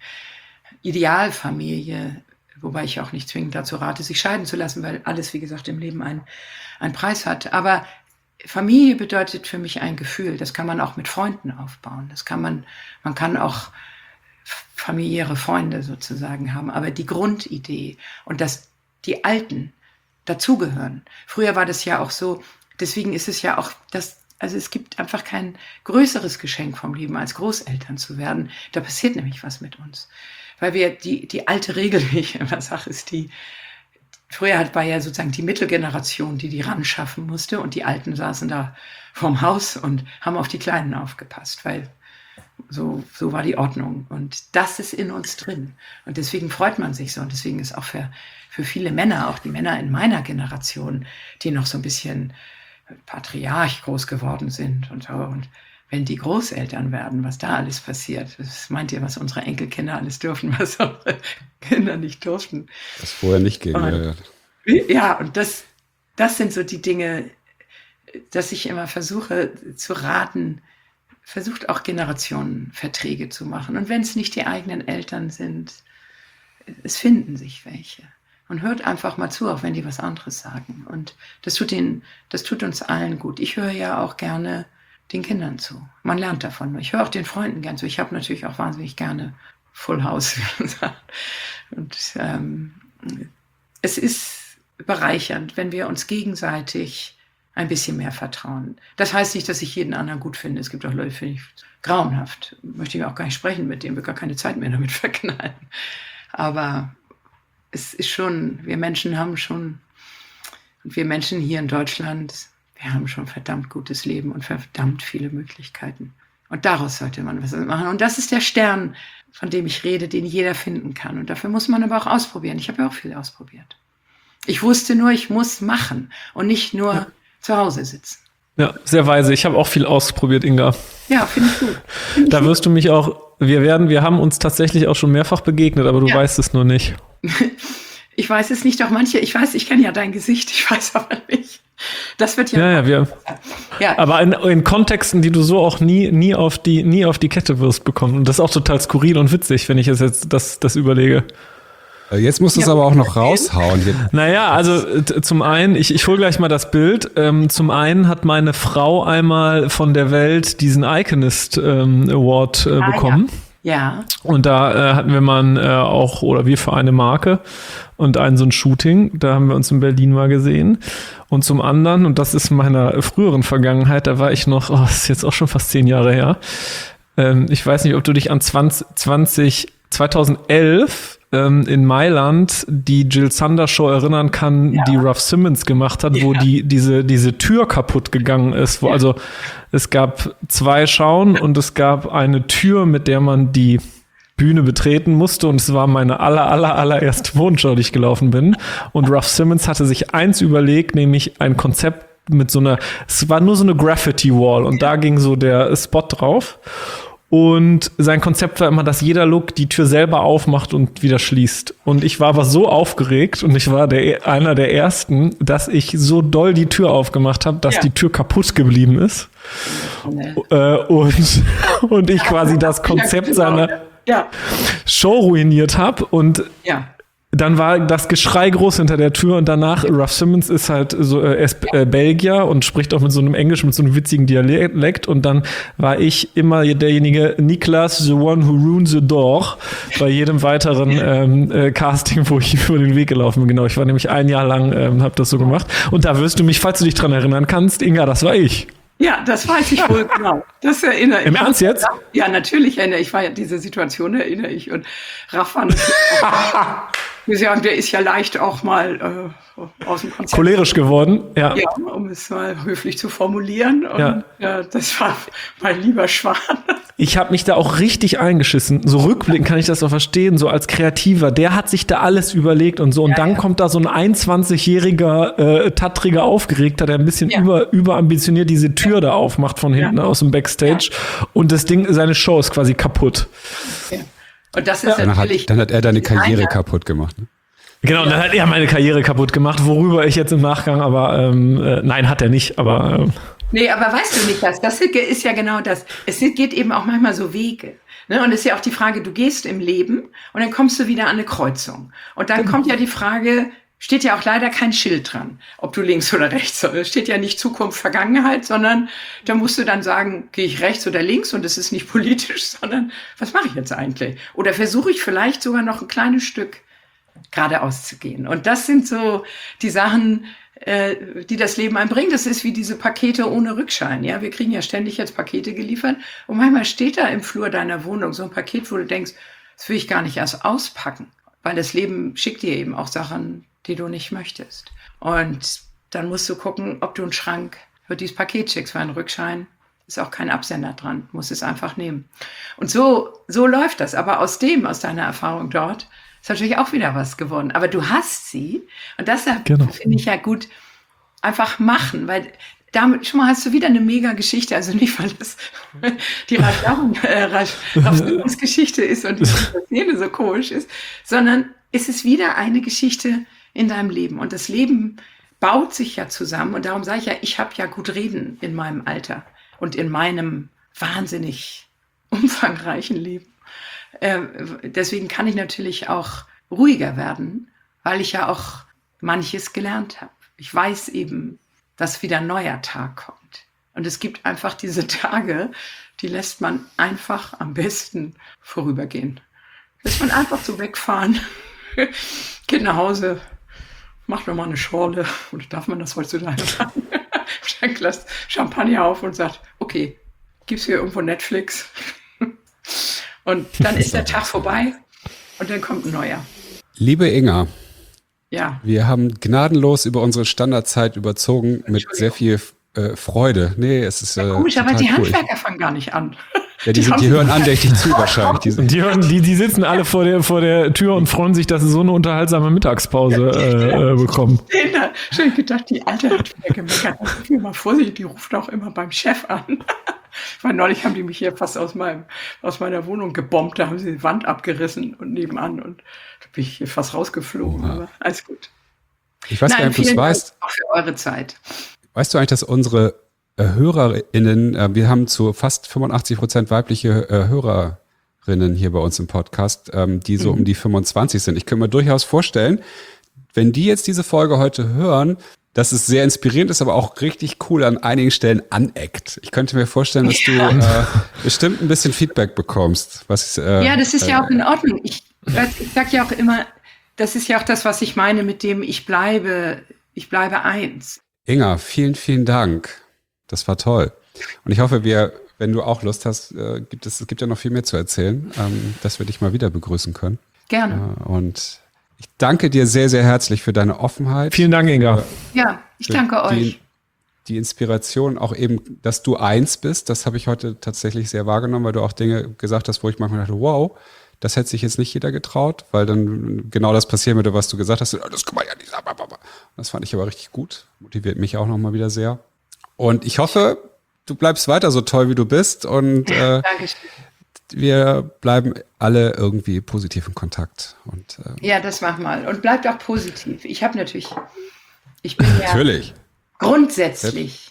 Idealfamilie, wobei ich auch nicht zwingend dazu rate, sich scheiden zu lassen, weil alles, wie gesagt, im Leben einen, einen Preis hat. Aber Familie bedeutet für mich ein Gefühl. Das kann man auch mit Freunden aufbauen. Das kann man, man kann auch familiäre Freunde sozusagen haben. Aber die Grundidee und dass die Alten dazugehören. Früher war das ja auch so, deswegen ist es ja auch, das, also es gibt einfach kein größeres Geschenk vom Leben, als Großeltern zu werden. Da passiert nämlich was mit uns. Weil wir die, die alte Regel, wie ich immer sage, ist die, früher war ja sozusagen die Mittelgeneration, die die ran schaffen musste, und die Alten saßen da vorm Haus und haben auf die Kleinen aufgepasst, weil so, so war die Ordnung. Und das ist in uns drin. Und deswegen freut man sich so. Und deswegen ist auch für, für viele Männer, auch die Männer in meiner Generation, die noch so ein bisschen Patriarch groß geworden sind und so, und wenn die Großeltern werden, was da alles passiert. Was meint ihr, was unsere Enkelkinder alles dürfen, was unsere Kinder nicht durften?
Das vorher nicht ging.
Und, ja, ja, und das, das sind so die Dinge, dass ich immer versuche zu raten, versucht auch Generationenverträge zu machen. Und wenn es nicht die eigenen Eltern sind, es finden sich welche. Und hört einfach mal zu, auch wenn die was anderes sagen. Und das tut ihnen, das tut uns allen gut. Ich höre ja auch gerne den Kindern zu. Man lernt davon. Ich höre auch den Freunden gern zu. Ich habe natürlich auch wahnsinnig gerne Full House. Und ähm, es ist bereichernd, wenn wir uns gegenseitig ein bisschen mehr vertrauen. Das heißt nicht, dass ich jeden anderen gut finde. Es gibt auch Leute, finde ich grauenhaft. Möchte ich auch gar nicht sprechen mit denen, wir gar keine Zeit mehr damit verknallen. Aber es ist schon, wir Menschen haben schon, und wir Menschen hier in Deutschland, wir haben schon verdammt gutes Leben und verdammt viele Möglichkeiten. Und daraus sollte man was machen. Und das ist der Stern, von dem ich rede, den jeder finden kann. Und dafür muss man aber auch ausprobieren. Ich habe ja auch viel ausprobiert. Ich wusste nur, ich muss machen und nicht nur ja. zu Hause sitzen.
Ja, sehr weise. Ich habe auch viel ausprobiert, Inga.
Ja, finde ich gut. Find
da
ich
wirst
gut.
du mich auch, wir werden, wir haben uns tatsächlich auch schon mehrfach begegnet, aber du ja. weißt es nur nicht.
Ich weiß es nicht, auch manche, ich weiß, ich kenne ja dein Gesicht, ich weiß aber nicht. Das wird ja.
Ja, ja, wir. Ja. Aber in, in Kontexten, die du so auch nie, nie auf die, nie auf die Kette wirst bekommen. Und das ist auch total skurril und witzig, wenn ich es jetzt das, das überlege.
Jetzt musst du es ja, aber auch noch raushauen.
Naja, also t- zum einen, ich, ich hole gleich mal das Bild. Ähm, zum einen hat meine Frau einmal von der Welt diesen Iconist ähm, Award äh,
ah,
bekommen.
Ja. Ja.
Und da äh, hatten wir mal äh, auch, oder wir für eine Marke und ein so ein Shooting, da haben wir uns in Berlin mal gesehen. Und zum anderen, und das ist meiner früheren Vergangenheit, da war ich noch, oh, das ist jetzt auch schon fast zehn Jahre her. Ähm, ich weiß nicht, ob du dich an zwanzig, zwanzig, zweitausendelf ähm, in Mailand die Jill Sander Show erinnern kann, ja. die Ruff Simmons gemacht hat, ja. wo die diese diese Tür kaputt gegangen ist. Wo ja. Also es gab zwei Schauen und es gab eine Tür, mit der man die Bühne betreten musste, und es war meine aller, aller, allererste Wohnschau, die ich gelaufen bin. Und Ruff Simmons hatte sich eins überlegt, nämlich ein Konzept mit so einer, es war nur so eine Graffiti-Wall, und da ging so der Spot drauf. Und sein Konzept war immer, dass jeder Look die Tür selber aufmacht und wieder schließt. Und ich war aber so aufgeregt, und ich war der, einer der Ersten, dass ich so doll die Tür aufgemacht habe, dass ja. die Tür kaputt geblieben ist. Nee. Äh, und, und ich quasi das Konzept seiner ja. Show ruiniert habe. Und ja. dann war das Geschrei groß hinter der Tür, und danach, Ruff Simmons ist halt so, er ist äh, Belgier und spricht auch mit so einem Englisch, mit so einem witzigen Dialekt, und dann war ich immer derjenige, Niklas, the one who ruined the door, bei jedem weiteren ähm, äh, Casting, wo ich über den Weg gelaufen bin. Genau, ich war nämlich ein Jahr lang, ähm, hab das so gemacht, und da wirst du mich, falls du dich dran erinnern kannst, Inga, das war ich.
Ja, das weiß ich wohl genau. Das erinnere ich.
Im Ernst jetzt?
Ja, natürlich erinnere ich. War ja diese Situation, erinnere ich. Und Raff war Wir sagen, der ist ja leicht auch mal äh, aus dem Konzept.
Cholerisch geworden, ja.
Ja, um es mal höflich zu formulieren. Und
ja.
ja, das war mein lieber Schwan.
Ich habe mich da auch richtig eingeschissen. So rückblickend kann ich das auch verstehen, so als Kreativer. Der hat sich da alles überlegt und so. Und ja, dann ja. kommt da so ein einundzwanzigjähriger, äh, tattriger Aufgeregter, der ein bisschen ja. über, überambitioniert diese Tür ja. da aufmacht von hinten ja. aus dem Backstage. Ja. Und das Ding, seine Show ist quasi kaputt.
Ja. Und das ist
ja.
natürlich.
Dann hat, dann hat er deine Karriere ja. kaputt gemacht. Ne?
Genau, ja. dann hat er meine Karriere kaputt gemacht, worüber ich jetzt im Nachgang, aber ähm, äh, nein, hat er nicht, aber ähm,
nee, aber weißt du nicht das? Das ist ja genau das. Es geht eben auch manchmal so Wege. Ne? Und es ist ja auch die Frage, du gehst im Leben und dann kommst du wieder an eine Kreuzung. Und dann genau. kommt ja die Frage, steht ja auch leider kein Schild dran, ob du links oder rechts sollst. Es steht ja nicht Zukunft, Vergangenheit, sondern da musst du dann sagen, gehe ich rechts oder links? Und es ist nicht politisch, sondern was mache ich jetzt eigentlich? Oder versuche ich vielleicht sogar noch ein kleines Stück geradeaus zu gehen? Und das sind so die Sachen, die das Leben einbringt. Das ist wie diese Pakete ohne Rückschein. Ja, wir kriegen ja ständig jetzt Pakete geliefert und manchmal steht da im Flur deiner Wohnung so ein Paket, wo du denkst, das will ich gar nicht erst auspacken, weil das Leben schickt dir eben auch Sachen, die du nicht möchtest. Und dann musst du gucken, ob du einen Schrank für dieses Paket schickst, weil ein Rückschein ist auch kein Absender dran, musst es einfach nehmen. Und so, so läuft das. Aber aus dem, aus deiner Erfahrung dort, ist natürlich auch wieder was gewonnen. Aber du hast sie. Und deshalb genau. finde ich ja gut, einfach machen. Weil damit schon mal hast du wieder eine mega Geschichte. Also nicht, weil das die Raffierungsgeschichte ist und die Szene so komisch ist, sondern es ist wieder eine Geschichte in deinem Leben. Und das Leben baut sich ja zusammen. Und darum sage ich ja, ich habe ja gut reden in meinem Alter und in meinem wahnsinnig umfangreichen Leben. Ähm, deswegen kann ich natürlich auch ruhiger werden, weil ich ja auch manches gelernt habe. Ich weiß eben, dass wieder ein neuer Tag kommt. Und es gibt einfach diese Tage, die lässt man einfach am besten vorübergehen. Lässt man einfach so wegfahren, geht nach Hause, macht nochmal eine Schorle, oder darf man das heutzutage sagen? Ein Glas Champagner auf und sagt, okay, gibt's hier irgendwo Netflix? Und dann ist der Tag vorbei und dann kommt ein neuer.
Liebe Inga,
ja.
wir haben gnadenlos über unsere Standardzeit überzogen mit sehr viel äh, Freude. Nee, es ist
ja,
äh,
komisch, aber die
cool.
Handwerker fangen gar nicht an.
Ja, die, die, sind, die hören andächtig zu wahrscheinlich. Die,
die, hören, die, die sitzen alle vor der, vor der Tür und freuen sich, dass sie so eine unterhaltsame Mittagspause äh, äh, bekommen.
Ich habe gedacht, die Alte hat wieder gemeckert. Ich bin mal vorsichtig, die ruft auch immer beim Chef an. Weil neulich haben die mich hier fast aus meinem, aus meiner Wohnung gebombt. Da haben sie die Wand abgerissen und nebenan. Und da bin ich hier fast rausgeflogen. Oha. Aber alles gut.
Ich weiß Nein, gar nicht, ob du es weißt.
Auch für eure Zeit.
Weißt du eigentlich, dass unsere äh, HörerInnen, äh, wir haben zu fast fünfundachtzig Prozent weibliche äh, Hörerinnen hier bei uns im Podcast, ähm, die so mhm. um die fünfundzwanzig sind. Ich könnte mir durchaus vorstellen, wenn die jetzt diese Folge heute hören, dass es sehr inspirierend ist, aber auch richtig cool an einigen Stellen aneckt. Ich könnte mir vorstellen, dass du äh, bestimmt ein bisschen Feedback bekommst. Was, äh,
ja, das ist
äh,
ja auch in Ordnung. Ich, ich sag ja auch immer, das ist ja auch das, was ich meine mit dem ich bleibe, ich bleibe eins.
Inga, vielen, vielen Dank. Das war toll. Und ich hoffe, wir, wenn du auch Lust hast, äh, gibt es, es gibt ja noch viel mehr zu erzählen, ähm, dass wir dich mal wieder begrüßen können.
Gerne.
Äh, und ich danke dir sehr, sehr herzlich für deine Offenheit.
Vielen Dank, Inga.
Ja, ich danke euch.
Die, die Inspiration, auch eben, dass du eins bist, das habe ich heute tatsächlich sehr wahrgenommen, weil du auch Dinge gesagt hast, wo ich manchmal dachte, wow, das hätte sich jetzt nicht jeder getraut, weil dann genau das passieren würde, was du gesagt hast. Das kann man ja nicht sagen. Das fand ich aber richtig gut. Motiviert mich auch nochmal wieder sehr. Und ich hoffe, du bleibst weiter so toll, wie du bist. Und äh,
Dankeschön.
Wir bleiben alle irgendwie positiv in Kontakt. Und, ähm,
ja, das mach mal. Und bleibt auch positiv. Ich habe natürlich, ich bin ja
natürlich.
grundsätzlich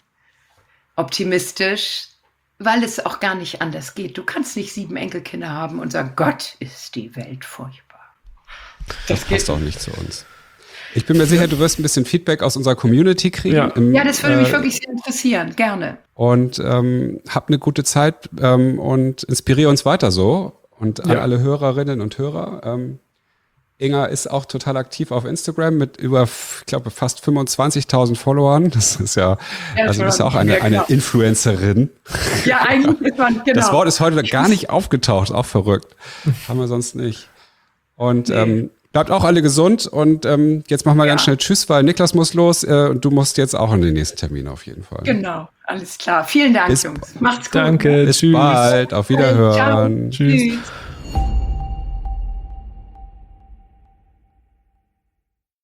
optimistisch, weil es auch gar nicht anders geht. Du kannst nicht sieben Enkelkinder haben und sagen, Gott, ist die Welt furchtbar.
Das, das passt auch nicht zu uns. Ich bin mir sicher, du wirst ein bisschen Feedback aus unserer Community kriegen.
Ja,
im, ja das würde äh, mich wirklich sehr interessieren. Gerne.
Und ähm, hab eine gute Zeit ähm, und inspiriere uns weiter so. Und an ja. alle Hörerinnen und Hörer. Ähm, Inga ist auch total aktiv auf Instagram mit über, ich glaube, fast fünfundzwanzigtausend Followern. Das ist ja, ja also du bist ja auch eine, eine Influencerin.
Ja, eigentlich ist man, genau.
Das Wort ist heute gar nicht aufgetaucht, auch verrückt. Haben wir sonst nicht. Und nee. ähm, Bleibt auch alle gesund und ähm, jetzt machen wir ja. ganz schnell Tschüss, weil Niklas muss los äh, und du musst jetzt auch in den nächsten Termin auf jeden Fall.
Genau, alles klar. Vielen Dank,
Bis,
Jungs. Macht's gut.
Danke,
bis
tschüss.
bald. Auf Wiederhören.
Ciao. Tschüss. Tschüss.